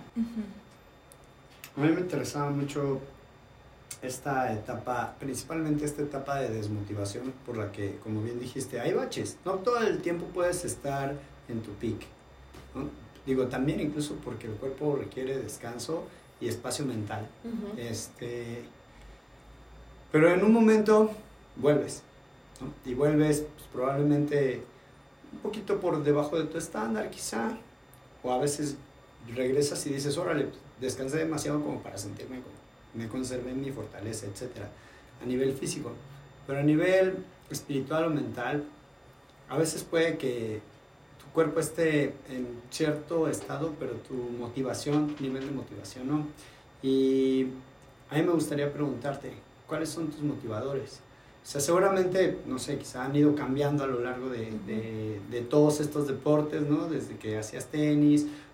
A mí me interesaba mucho esta etapa, principalmente esta etapa de desmotivación por la que, como bien dijiste, hay baches. No todo el tiempo puedes estar en tu peak, ¿no? Digo, también incluso porque el cuerpo requiere descanso y espacio mental. Ujú. Este, pero en un momento vuelves, ¿no? Y vuelves pues, probablemente un poquito por debajo de tu estándar quizá, o a veces regresas y dices, órale, descansé demasiado como para sentirme como me conservé mi fortaleza, etcétera, a nivel físico. Pero a nivel espiritual o mental, a veces puede que tu cuerpo esté en cierto estado, pero tu motivación, tu nivel de motivación no. Y a mí me gustaría preguntarte, ¿cuáles son tus motivadores? O sea, seguramente, no sé, quizá han ido cambiando a lo largo de, de, de todos estos deportes, ¿no? Desde que hacías tenis,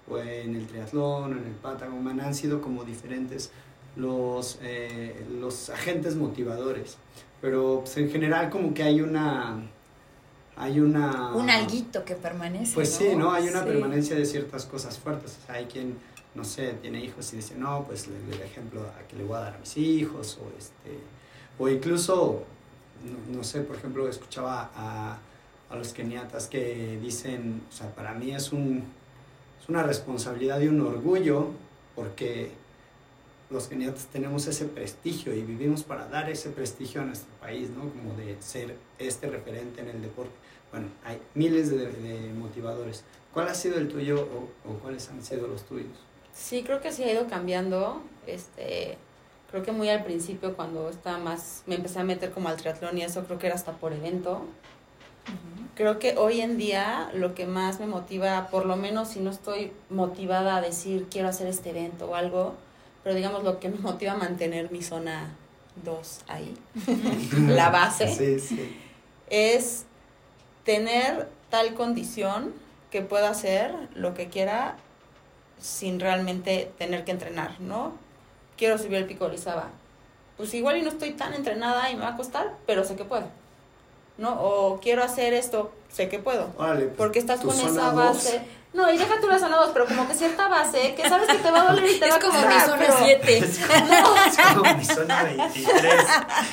o en el triatlón, o en el Patagon, han sido como diferentes los, eh, los agentes motivadores. Pero pues, en general como que hay una... Hay una... Un alguito que permanece, Pues ¿no? sí, ¿no? Hay una Sí. permanencia de ciertas cosas fuertes. O sea, hay quien, no sé, tiene hijos y dice, no, pues le doy el ejemplo a que le voy a dar a mis hijos, o este... O incluso, no, no sé, por ejemplo, escuchaba a, a los keniatas que dicen, o sea, para mí es, un, es una responsabilidad y un orgullo, porque los keniatas tenemos ese prestigio y vivimos para dar ese prestigio a nuestro país, ¿no? Como de ser este referente en el deporte. Bueno, hay miles de, de motivadores. ¿Cuál ha sido el tuyo o, o cuáles han sido los tuyos? Sí, creo que sí ha ido cambiando. Este, creo que muy al principio, cuando estaba más, me empecé a meter como al triatlón y eso, creo que era hasta por evento. Ujú. Creo que hoy en día lo que más me motiva, por lo menos si no estoy motivada a decir quiero hacer este evento o algo, pero digamos lo que me motiva a mantener mi zona dos ahí, la base, Sí, sí. es tener tal condición que pueda hacer lo que quiera sin realmente tener que entrenar, ¿no? Quiero subir el pico de Orizaba. Pues igual y no estoy tan entrenada y me va a costar, pero sé que puedo, ¿no? O quiero hacer esto, sé que puedo. Órale, pues, Porque estás tu con zona esa dos. base. No, y deja tú la zona dos, pero como que cierta base que sabes que te va a doler y te va a Es como costar, mi zona pero- siete. Es como mi zona veintitrés.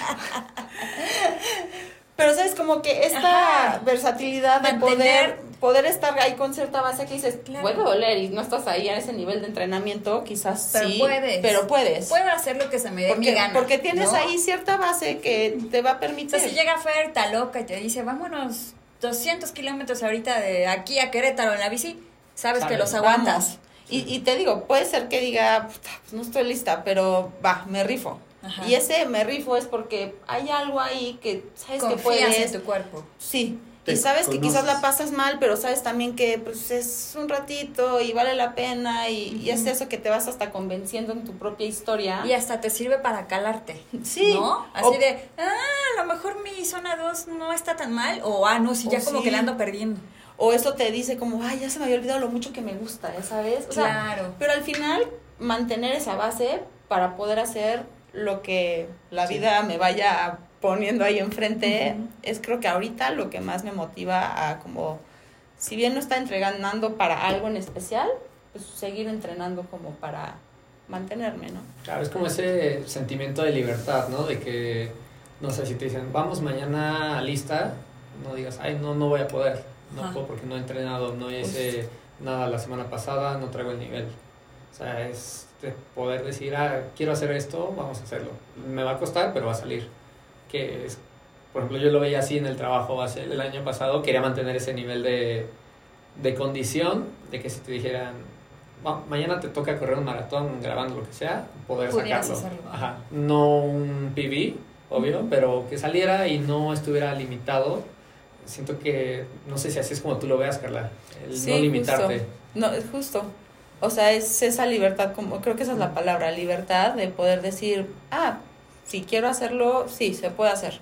Pero sabes, como que esta Ajá. versatilidad de Mantener- poder, poder estar ahí con cierta base que dices, Claro. puede doler y no estás ahí a ese nivel de entrenamiento, quizás Pero sí, puedes. pero puedes. Puedo hacer lo que se me dé mi Porque, gana. porque tienes ¿no? ahí cierta base que te va a O permitir. sea, si llega Fer, está loca y te dice, vámonos doscientos kilómetros ahorita de aquí a Querétaro en la bici, sabes que Sabes, los aguantas. Vamos. Y, y te digo, puede ser que diga, "Puta, pues no estoy lista, pero va, me rifo. Ajá. Y ese me rifo es porque hay algo ahí que sabes que Confías puedes. en tu cuerpo. Sí. Te Y sabes que quizás conoces. la pasas mal, pero sabes también que pues es un ratito y vale la pena y, y es Ujú. eso que te vas hasta convenciendo en tu propia historia. Y hasta te sirve para calarte. Sí. ¿No? Así O- de, ah, a lo mejor mi zona dos no está tan mal. O, ah, no, si ya O como sí. que la ando perdiendo. O eso te dice como, ay, ya se me había olvidado lo mucho que me gusta, ¿ya sabes? O sea, Claro. pero al final, mantener esa base para poder hacer lo que la Sí. vida me vaya poniendo ahí enfrente, Ujú. es creo que ahorita lo que más me motiva a como, si bien no está entrenando para algo en especial, pues seguir entrenando como para mantenerme, ¿no? Claro, es como ese sentimiento de libertad, ¿no? De que, no sé, si te dicen, vamos mañana a lista, no digas, ay, no, no voy a poder. No Ajá. puedo porque no he entrenado, no hice nada la semana pasada, no traigo el nivel. O sea, es de poder decir, ah, quiero hacer esto, vamos a hacerlo. Me va a costar, pero va a salir. Que es, por ejemplo, yo lo veía así en el trabajo hace, el año pasado, quería mantener ese nivel de, de condición, de que si te dijeran, "Va, mañana te toca correr un maratón grabando lo que sea, poder Pudieras sacarlo. hacerlo. Ajá. No un P B, obvio, pero que saliera y no estuviera limitado. Siento que, no sé si así es como tú lo veas, Carla, el Sí, no limitarte. justo. No, es justo. O sea, es esa libertad, como creo que esa es la palabra, libertad de poder decir, ah, si quiero hacerlo, sí, se puede hacer.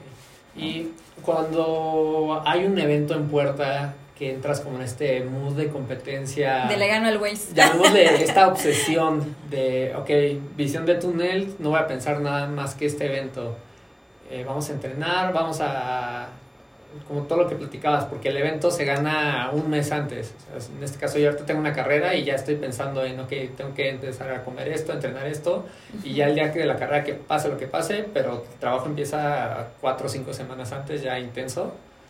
Y cuando hay un evento en puerta que entras como en este mood de competencia, De le gano al Waze. llamémosle esta obsesión de, ok, visión de túnel, no voy a pensar nada más que este evento. Eh, vamos a entrenar, vamos a, como todo lo que platicabas, porque el evento se gana un mes antes. O sea, en este caso yo ahorita tengo una carrera y ya estoy pensando en, ok, tengo que empezar a comer esto, entrenar esto, y ya el día que de la carrera que pase lo que pase, pero el trabajo empieza cuatro o cinco semanas antes, ya intenso.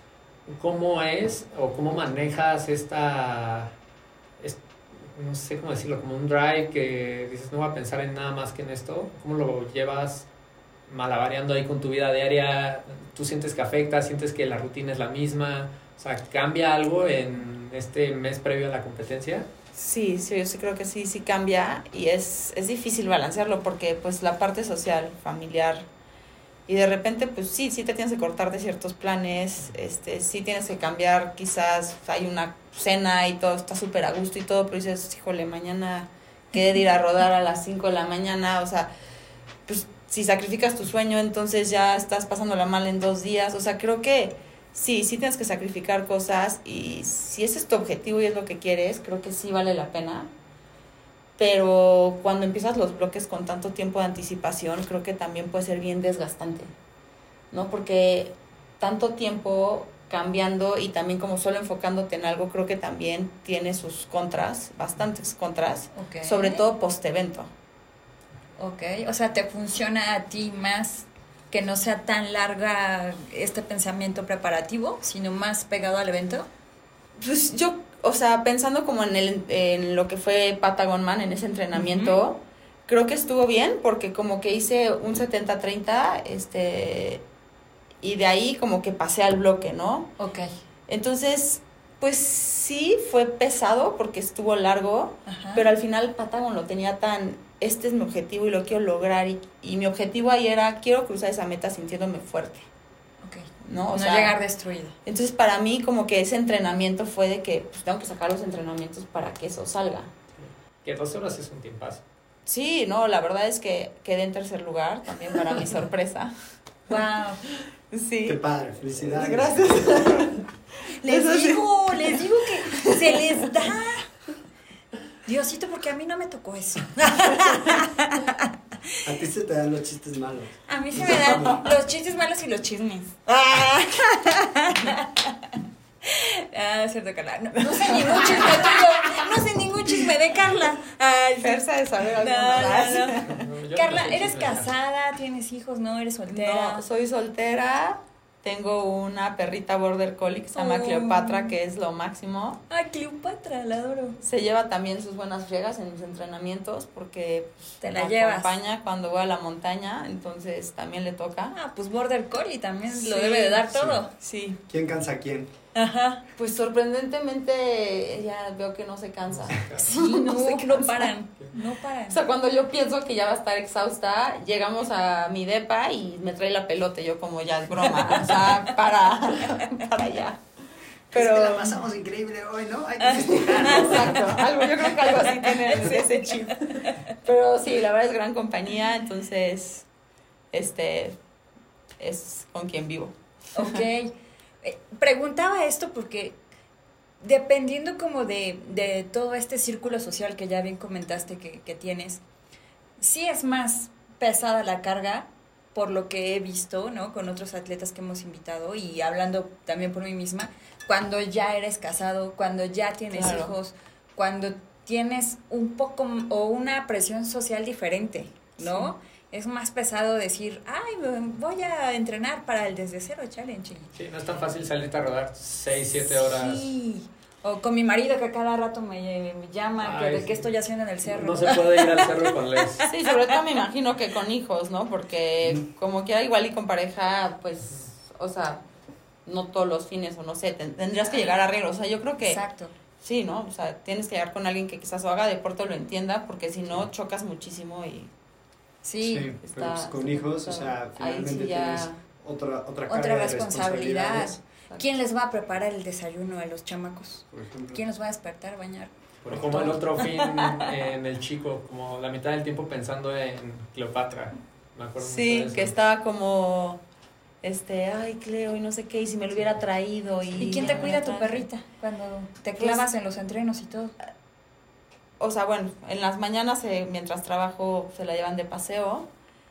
¿Cómo es o cómo manejas esta, es- no sé cómo decirlo, como un drive que dices, no voy a pensar en nada más que en esto? ¿Cómo lo llevas malabareando ahí con tu vida diaria? ¿Tú sientes que afecta? ¿Sientes que la rutina es la misma? O sea, ¿cambia algo en este mes previo a la competencia? Sí, sí, yo sí creo que sí, sí cambia y es, es difícil balancearlo porque pues la parte social, familiar y de repente pues sí, sí te tienes que cortar de ciertos planes, este, sí tienes que cambiar, quizás hay una cena y todo está súper a gusto y todo, pero dices, híjole, mañana quedé de ir a rodar a las cinco de la mañana, o sea, pues si sacrificas tu sueño entonces ya estás pasándola mal en dos días, o sea, creo que sí, sí tienes que sacrificar cosas y si ese es tu objetivo y es lo que quieres, creo que sí vale la pena. Pero cuando empiezas los bloques con tanto tiempo de anticipación, creo que también puede ser bien desgastante, ¿no? Porque tanto tiempo cambiando y también como solo enfocándote en algo, creo que también tiene sus contras, bastantes contras, Ok. sobre todo post-evento. Ok, o sea, ¿te funciona a ti más que no sea tan larga este pensamiento preparativo, sino más pegado al evento? Pues yo, o sea, pensando como en, el, en lo que fue Patagon Man, en ese entrenamiento, uh-huh. creo que estuvo bien porque como que hice un setenta treinta, este... y de ahí como que pasé al bloque, ¿no? Ok. Entonces, pues sí fue pesado porque estuvo largo, ajá. pero al final Patagon lo tenía tan, este es mi objetivo y lo quiero lograr, y, y mi objetivo ahí era, quiero cruzar esa meta sintiéndome fuerte. Ok. ¿No? O no sea, llegar destruido. Entonces para mí como que ese entrenamiento fue de que pues tengo que sacar los entrenamientos para que eso salga. Que dos horas es un tiempazo. Sí, no, la verdad es que quedé en tercer lugar, también para mi sorpresa. Wow. Sí. Qué padre, felicidades. Gracias. Les digo, les digo que se les da. Diosito, porque a mí no me tocó eso. A ti se te dan los chistes malos. A mí se me dan los chistes malos y los chismes. Ah, es cierto, Carla. No, no sé ningún chisme tuyo. No sé ningún chisme de Carla. Ay, Fersa de saber algo no, más. no, no. No, Carla, no ¿eres casada? ¿Tienes hijos? ¿No? ¿Eres soltera? No, soy soltera. Tengo una perrita border collie que se llama Oh. Cleopatra, que es lo máximo. Ay, Cleopatra, la adoro. Se lleva también sus buenas friegas en mis entrenamientos porque pues, Te la me llevas. acompaña cuando voy a la montaña, entonces también le toca. Ah, pues Border Collie también lo Sí, debe de dar sí. todo. Sí, ¿Quién cansa a quién? Ajá. pues sorprendentemente ella veo que no se cansa. Sí, no, No se no cansa. paran. No paran. O sea, cuando yo pienso que ya va a estar exhausta, llegamos a mi depa y me trae la pelota, y yo como ya es broma, o sea, para, para allá. Pero Pero es que la pasamos increíble hoy, ¿no? Hay que festejar. exacto, algo, yo creo que algo así tiene ese chip. Pero sí, la verdad es gran compañía, entonces, este, es con quien vivo. Ok. Eh, preguntaba esto porque dependiendo como de, de todo este círculo social que ya bien comentaste que, que tienes, sí es más pesada la carga por lo que he visto, ¿no? Con otros atletas que hemos invitado y hablando también por mí misma, cuando ya eres casado, cuando ya tienes Claro. hijos, cuando tienes un poco o una presión social diferente, ¿no? Sí. Es más pesado decir, ay, voy a entrenar para el Desde Cero Challenge. Sí, no es tan fácil salirte a rodar seis, siete horas. Sí. O con mi marido que a cada rato me, me llama, Ay, que de sí. qué estoy haciendo en el cerro. No se puede ir al cerro con Les. Sí, sobre todo me imagino que con hijos, ¿no? Porque como que igual y con pareja, pues, o sea, no todos los fines o no sé, ten- tendrías que llegar a arreglo. O sea, yo creo que Exacto. sí, ¿no? O sea, tienes que llegar con alguien que quizás o haga deporte o lo entienda, porque si no chocas muchísimo y Sí. Sí, está- pero pues con está hijos, o complicado. sea, Ahí finalmente sí ya- tienes otra, otra carga Otra de responsabilidad. responsabilidades, ¿Quién les va a preparar el desayuno a los chamacos? por ejemplo. ¿Quién los va a despertar, bañar? O como el otro fin en el Chico, como la mitad del tiempo pensando en Cleopatra. Me acuerdo mucho de Sí, eso. que estaba como, este, ay, Cleo, y no sé qué, y si me lo hubiera traído. ¿Y, ¿Y quién te me cuida a lo tu traje. perrita cuando te Pues- clavas en los entrenos y todo? O sea, bueno, en las mañanas, eh, mientras trabajo, se la llevan de paseo.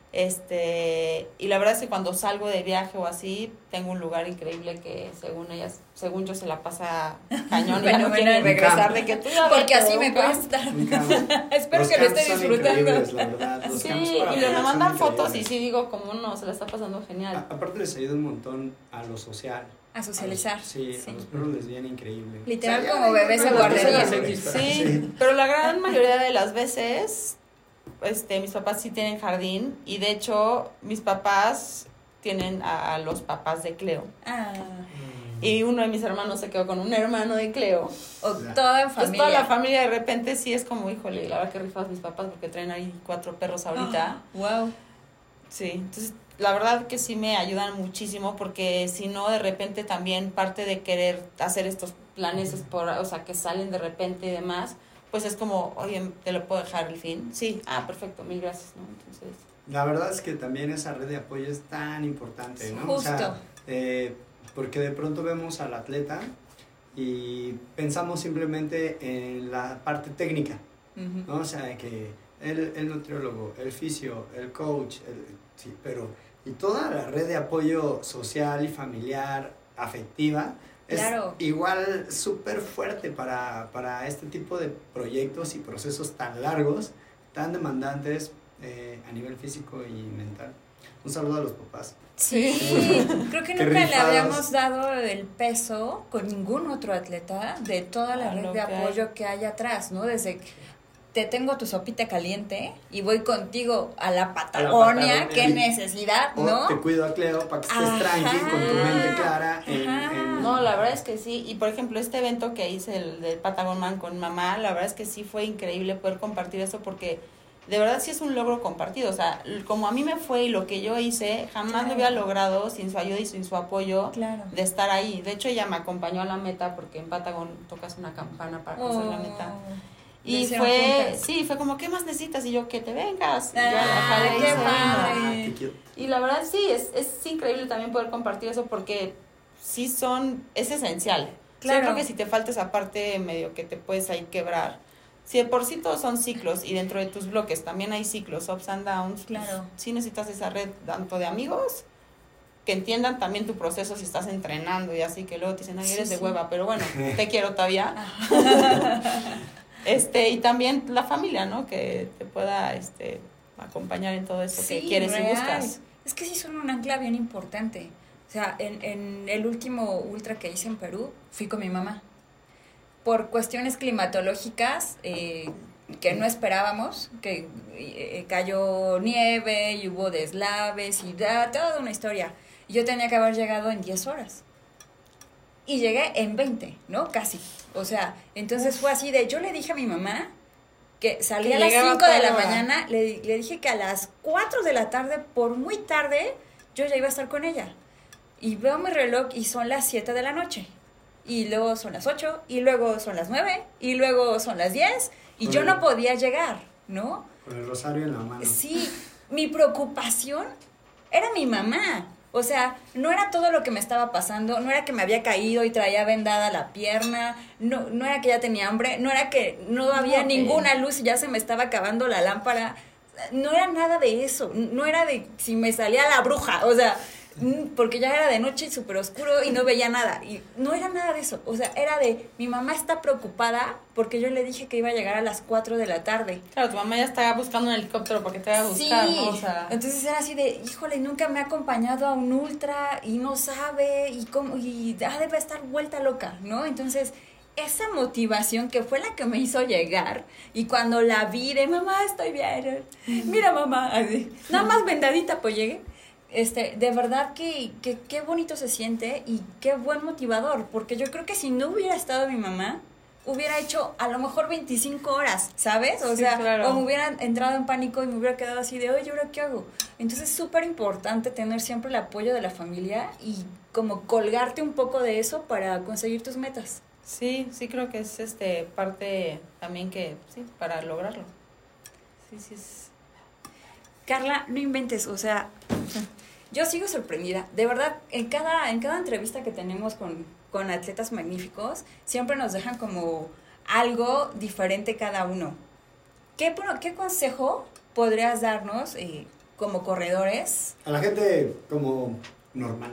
Este, y la verdad es que cuando salgo de viaje o así, tengo un lugar increíble que según ellas, según yo se la pasa cañón y ya no Fenomenal. quiere regresar Un de que tú ya Porque vete, así me un camp. cuesta. Un camp. Espero Los que lo camps esté son disfrutando. increíbles, la verdad. Los Sí, camps y para le niños son mandan fotos y increíbles. sí digo, como no, se la está pasando A- genial. aparte les ayuda un montón a lo social. A socializar. A los- sí, Sí. a los perros les viene increíble. Literal O sea, ya como ven, bebés pero en las guardería. cosas Sí, son- Sí, sí. pero la gran mayoría de las veces, este, mis papás sí tienen jardín y de hecho mis papás tienen a, a los papás de Cleo. Ah, Y uno de mis hermanos se quedó con un hermano de Cleo. o Ya. toda en Pues familia. toda la familia de repente sí es como, híjole, la verdad que rifas mis papás porque traen ahí cuatro perros ahorita. Wow. Sí, entonces la verdad que sí me ayudan muchísimo porque si no de repente también parte de querer hacer estos planes, es por, o sea, que salen de repente y demás, pues es como, oye, ¿te lo puedo dejar el fin? Sí, ah, perfecto, mil gracias, ¿no? Entonces... La verdad es que también esa red de apoyo es tan importante, ¿no? Justo. O sea, eh, porque de pronto vemos al atleta y pensamos simplemente en la parte técnica, Ujú. ¿no? O sea, de que el, el nutriólogo, el fisio, el coach, el, sí, pero y toda la red de apoyo social y familiar, afectiva, es Claro. igual súper fuerte para, para este tipo de proyectos y procesos tan largos, tan demandantes eh, a nivel físico y mental. Un saludo a los papás. Sí, creo que Qué nunca le rifadas. habíamos dado el peso con ningún otro atleta de toda la A red lo de que apoyo que hay atrás, ¿no? Desde que te tengo tu sopita caliente y voy contigo a la Patagonia, Patagonia. qué necesidad, O ¿no? te cuido a Cleo para que estés Ajá. tranqui, con tu mente clara. En, Ajá. en- No, la verdad es que sí. Y por ejemplo, este evento que hice, el del Patagon Man con mamá, la verdad es que sí fue increíble poder compartir eso porque de verdad sí es un logro compartido. O sea, l- como a mí me fue y lo que yo hice, jamás Claro. lo hubiera logrado sin su ayuda y sin su apoyo Claro. de estar ahí. De hecho, ella me acompañó a la meta porque en Patagon tocas una campana para cruzar la meta. Oh. Lo Y hicieron fue, juntas. sí, fue como, ¿qué más necesitas? Y yo, que te vengas. Y yo, Ah, ojalá qué y se padre. Ah, qué cute. y la verdad sí, es, es increíble también poder compartir eso porque sí son, es esencial. Claro. Yo creo que si te falta esa parte medio que te puedes ahí quebrar. Si de por sí todos son ciclos y dentro de tus bloques también hay ciclos, ups and downs, pues, Claro. sí necesitas esa red tanto de amigos que entiendan también tu proceso si estás entrenando y así que luego te dicen, ay, Sí, eres de sí. hueva, pero bueno, te quiero todavía. Este, y también la familia, ¿no? Que te pueda este, acompañar en todo eso que Sí, quieres real. y buscas. Es que sí son un ancla bien importante. O sea, en, en el último ultra que hice en Perú, fui con mi mamá. Por cuestiones climatológicas eh, que no esperábamos, que eh, cayó nieve y hubo deslaves y da, toda una historia. Y yo tenía que haber llegado en diez horas. Y llegué en veinte, ¿no? Casi. O sea, entonces fue así de, yo le dije a mi mamá que salía Que a las llegaba cinco de tal la hora. mañana, le, le dije que a las cuatro de la tarde, por muy tarde, yo ya iba a estar con ella. Y veo mi reloj y son las siete de la noche. Y luego son las ocho, y luego son las nueve, y luego son las diez, y yo no podía llegar, ¿no? Con el rosario en la mano. Sí, mi preocupación era mi mamá. O sea, no era todo lo que me estaba pasando, no era que me había caído y traía vendada la pierna, no, no era que ya tenía hambre, no era que no había No, ninguna que- luz y ya se me estaba acabando la lámpara. No era nada de eso, no era de si me salía la bruja, o sea, mm, porque ya era de noche y súper oscuro y no veía nada. Y no era nada de eso, o sea, era de mi mamá está preocupada porque yo le dije que iba a llegar a las cuatro de la tarde. Claro, tu mamá ya estaba buscando un helicóptero para que te vaya a buscar, Sí, ¿no? O sea, entonces era así de, híjole, nunca me ha acompañado a un ultra y no sabe y cómo, y ah, debe estar vuelta loca, ¿no? Entonces, esa motivación que fue la que me hizo llegar y cuando la vi de, mamá, estoy bien, mira mamá, así, nada más vendadita pues llegué. Este, de verdad que, que qué bonito se siente y qué buen motivador, porque yo creo que si no hubiera estado mi mamá, hubiera hecho a lo mejor veinticinco horas, ¿sabes? O Sí, sea, claro. o me hubiera entrado en pánico y me hubiera quedado así de, oye, ¿ahora qué hago? Entonces es súper importante tener siempre el apoyo de la familia y como colgarte un poco de eso para conseguir tus metas. sí, sí creo que es este parte también que, sí, para lograrlo. Sí, sí, es... Carla, no inventes, o sea, yo sigo sorprendida. De verdad, en cada, en cada entrevista que tenemos con, con atletas magníficos, siempre nos dejan como algo diferente cada uno. ¿Qué, pro- qué consejo podrías darnos eh, como corredores? A la gente como normal.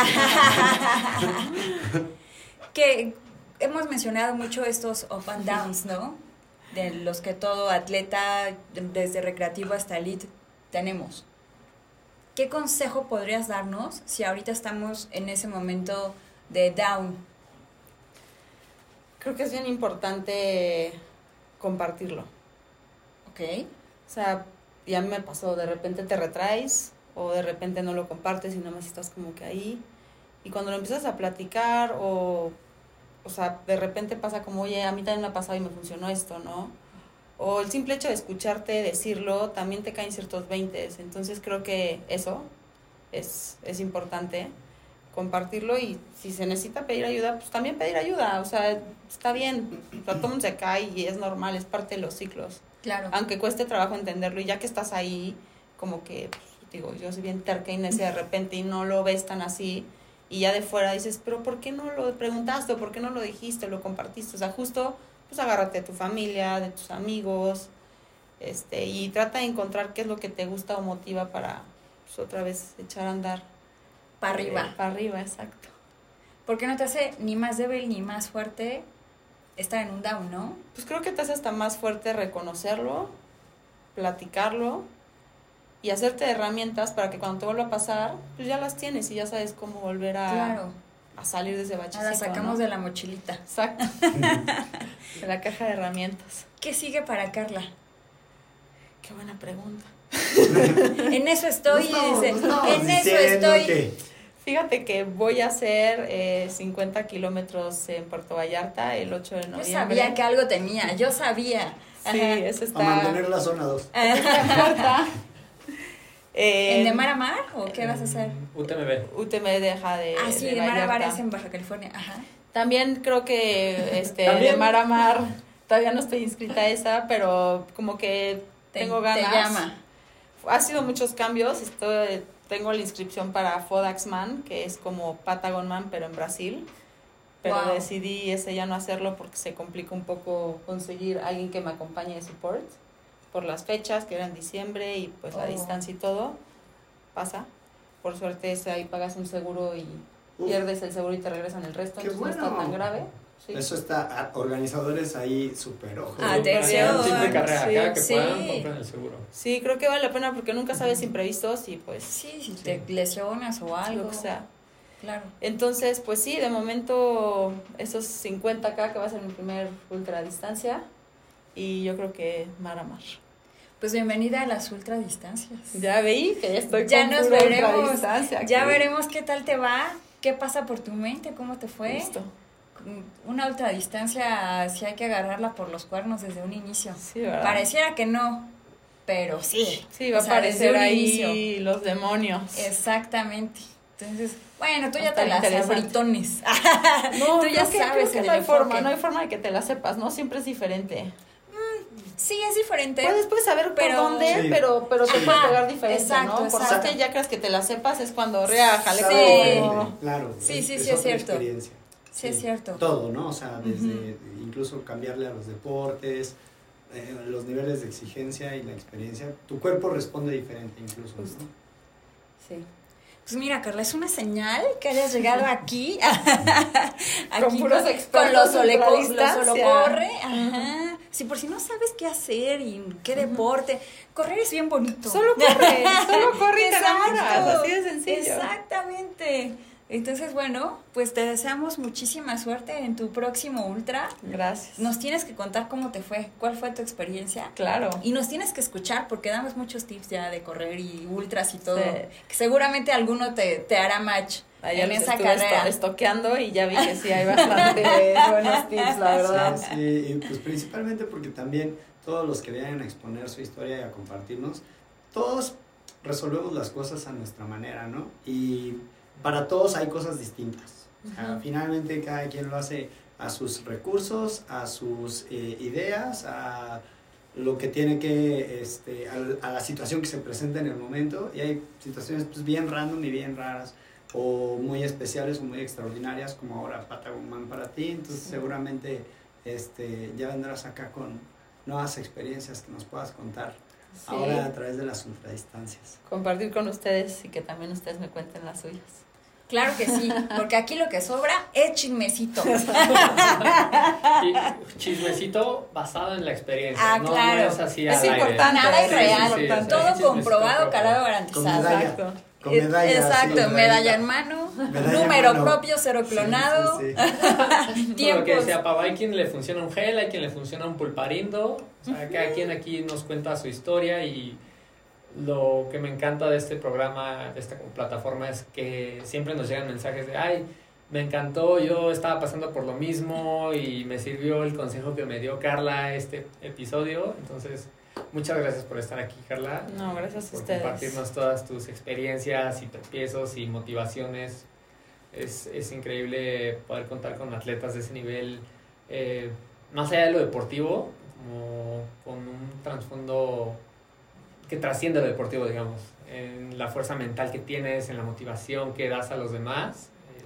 Que hemos mencionado mucho estos up and downs, ¿no? De los que todo atleta, desde recreativo hasta elite, tenemos. ¿Qué consejo podrías darnos si ahorita estamos en ese momento de down? Creo que es bien importante compartirlo. ¿Ok? O sea, ya me pasó, de repente te retraes o de repente no lo compartes y nada más estás como que ahí. Y cuando lo empiezas a platicar o, o sea, de repente pasa como, oye, a mí también me ha pasado y me funcionó esto, ¿no? O el simple hecho de escucharte decirlo, también te caen ciertos veintes. Entonces creo que eso es, es importante, compartirlo y si se necesita pedir ayuda, pues también pedir ayuda. O sea, está bien, o sea, todo mundo se cae y es normal, es parte de los ciclos. Claro. Aunque cueste trabajo entenderlo y ya que estás ahí, como que, pues, digo, yo soy bien terca y necia de repente y no lo ves tan así y ya de fuera dices, pero ¿por qué no lo preguntaste? ¿O por qué no lo dijiste? ¿Lo compartiste? O sea, justo, pues agárrate de tu familia, de tus amigos, este, y trata de encontrar qué es lo que te gusta o motiva para, pues, otra vez echar a andar. Para arriba. Eh, para arriba, exacto. Porque no te hace ni más débil ni más fuerte estar en un down, ¿no? Pues creo que te hace hasta más fuerte reconocerlo, platicarlo y hacerte herramientas para que cuando te vuelva a pasar, pues ya las tienes y ya sabes cómo volver a, Claro. a salir de ese bachecito. Ahora sacamos ¿no? de la mochilita. Exacto. De la caja de herramientas. ¿Qué sigue para Carla? Qué buena pregunta. En eso estoy, No estamos- dice. no estamos En eso diciendo estoy. que- Fíjate que voy a hacer eh, cincuenta kilómetros en Puerto Vallarta el ocho de Yo noviembre. sabía que algo tenía, yo sabía. Sí, Ajá. eso está. A mantener la zona dos. Eh, ¿En de mar a mar o qué vas a hacer? U T M B. U T M deja de. Ah, sí, de de mar a mar Vallarta. es en Baja California. Ajá. También creo que este ¿También? de mar a mar todavía no estoy inscrita a esa, pero como que Te- tengo te ganas. llama. Ha sido muchos cambios. Estoy, tengo la inscripción para Fodaxman, que es como Patagonman, pero en Brasil. Pero Wow. decidí ese ya no hacerlo porque se complica un poco conseguir a alguien que me acompañe de support por las fechas, que eran diciembre y pues la Oh. distancia y todo. Pasa. Por suerte ese ahí pagas un seguro y Uf. pierdes el seguro y te regresan el resto, ¡Qué entonces no bueno! está tan grave. Sí. Eso está, a- organizadores ahí súper ojo. Ah, Atención. Tip de carrera Sí, acá que sí. puedan, compren el seguro. Sí, creo que vale la pena porque nunca sabes imprevistos y pues Sí, si te lesionas o algo. lo que sea. Claro. Entonces, pues sí, de momento esos cincuenta K que va a ser mi primer ultra distancia y yo creo que mar a mar. Pues bienvenida a las ultradistancias. Ya veí que ya estoy Ya con nos pura veremos. ultradistancia aquí. Ya veremos qué tal te va, qué pasa por tu mente, cómo te fue. Justo. Una ultradistancia, si hay que agarrarla por los cuernos desde un inicio. Sí, ¿verdad? Pareciera que no, pero sí. Sí, va O a sea, desde aparecer un ahí inicio. los demonios. Exactamente. Entonces, bueno, tú ya Está te las interesante. abritones. No, tú ya creo que- sabes creo que el no hay enfoque. forma, no hay forma de que te la sepas, ¿no? Siempre es diferente. Sí, es diferente. Puedes, puedes saber pero- por dónde, Sí. pero, pero te Ajá, puede pegar diferente, exacto, ¿no? Por más exacto. que ya creas que te la sepas, es cuando reájale. Sabe Sí. diferente, claro. Sí, sí, sí, es otra cierto. experiencia. Sí, es cierto. Todo, ¿no? O sea, desde incluso cambiarle a los deportes, eh, los niveles de exigencia y la experiencia. Tu cuerpo responde diferente incluso, Justo. ¿no? Sí. Pues mira, Carla, es una señal que hayas llegado aquí. Con puros con, expertos con los oleco- los ultradistancia. solocorre. Ajá. Si por si no sabes qué hacer y qué deporte, correr es bien bonito. Solo corre, solo corre y te Exacto. enamoras, así de sencillo. Exactamente. Entonces, bueno, pues te deseamos muchísima suerte en tu próximo ultra. Gracias. Nos tienes que contar cómo te fue, cuál fue tu experiencia. Claro. Y nos tienes que escuchar porque damos muchos tips ya de correr y ultras y todo. Sí. Que seguramente alguno te, te hará match Ayer en los esa estuve carrera. esto- estoqueando y ya vi que sí hay bastante buenos tips, la verdad. Sí, sí, y pues principalmente porque también todos los que vayan a exponer su historia y a compartirnos, todos resolvemos las cosas a nuestra manera, ¿no? Y para todos hay cosas distintas. O sea, Ujú. finalmente cada quien lo hace a sus recursos, a sus eh, ideas, a lo que tiene que, este, a, a la situación que se presenta en el momento. Y hay situaciones pues bien random y bien raras, o muy especiales o muy extraordinarias, como ahora Patagonman para ti. Entonces Sí. seguramente este, ya vendrás acá con nuevas experiencias que nos puedas contar Sí. ahora a través de las ultradistancias. Compartir con ustedes y que también ustedes me cuenten las suyas. Claro que sí, porque aquí lo que sobra es chismecito. Y chismecito basado en la experiencia. Ah, no, claro. No es así Es al aire. importante. Nada Sí, irreal, sí, sí, o sea, todo chismecito comprobado, propio. calado Con garantizado. medalla. Exacto. Con medalla, Exacto, sí, con medalla medallita. en mano, Medalla en número mano. propio, cero Sí, clonado, sí, sí. Como lo que tiempos. decía Pau, hay quien le funciona un gel, hay quien le funciona un pulparindo. O sea, cada quien aquí nos cuenta su historia y lo que me encanta de este programa, de esta plataforma, es que siempre nos llegan mensajes de, ay, me encantó, yo estaba pasando por lo mismo y me sirvió el consejo que me dio Carla este episodio. Entonces, muchas gracias por estar aquí, Carla. No, gracias a Por ustedes. compartirnos todas tus experiencias y tropiezos y motivaciones. Es, es increíble poder contar con atletas de ese nivel, eh, más allá de lo deportivo, como con un trasfondo que trasciende lo deportivo, digamos, en la fuerza mental que tienes, en la motivación que das a los demás.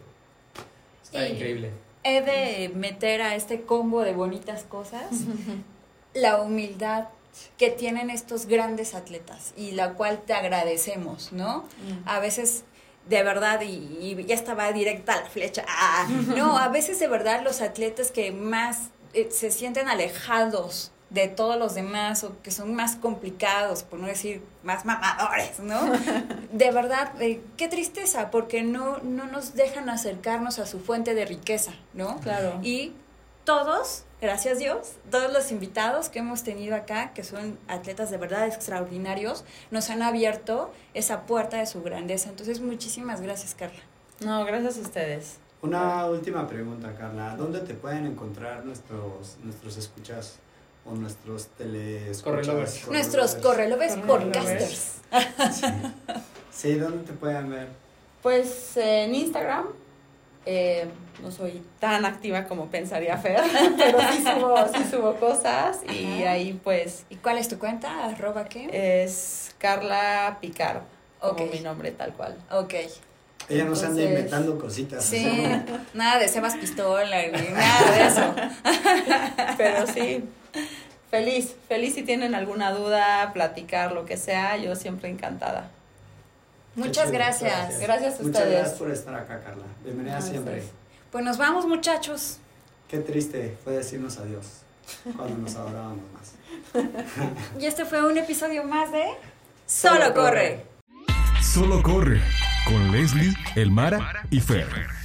Está Y- increíble. He de meter a este combo de bonitas cosas la humildad que tienen estos grandes atletas y la cual te agradecemos, ¿no? A veces, de verdad, y, y ya estaba directa la flecha, ¡ah! No, a veces de verdad los atletas que más eh, se sienten alejados de todos los demás o que son más complicados, por no decir más mamadores, ¿no? De verdad, eh, qué tristeza, porque no, no nos dejan acercarnos a su fuente de riqueza, ¿no? Claro. Y todos, gracias Dios, todos los invitados que hemos tenido acá, que son atletas de verdad extraordinarios, nos han abierto esa puerta de su grandeza. Entonces, muchísimas gracias, Carla. No, gracias a ustedes. Una última pregunta, Carla. ¿Dónde te pueden encontrar nuestros, nuestros escuchas o nuestros teleescuchas? Correlovers. Nuestros correlovers Correlovers. podcasters. Sí. Sí, ¿dónde te pueden ver? Pues eh, en Instagram eh, no soy tan activa como pensaría Fer, pero sí subo, sí subo cosas y Ajá. ahí pues ¿Y cuál es tu cuenta? ¿Arroba qué? es Carla Picard, como Ok. mi nombre tal cual. Ok. Ella nos anda Entonces- inventando cositas. Sí, así. nada de Sebas Pistola, ni nada de eso. Pero sí, feliz, feliz si tienen alguna duda, platicar, lo que sea, yo siempre encantada. Muchas chido, gracias. Gracias a Muchas ustedes. gracias por estar acá, Carla. Bienvenida Gracias. siempre. Pues nos vamos, muchachos. Qué triste fue decirnos adiós cuando nos adorábamos más. Y este fue un episodio más de Solo Solo Corre. Solo corre con Leslie, Elmara y Fer.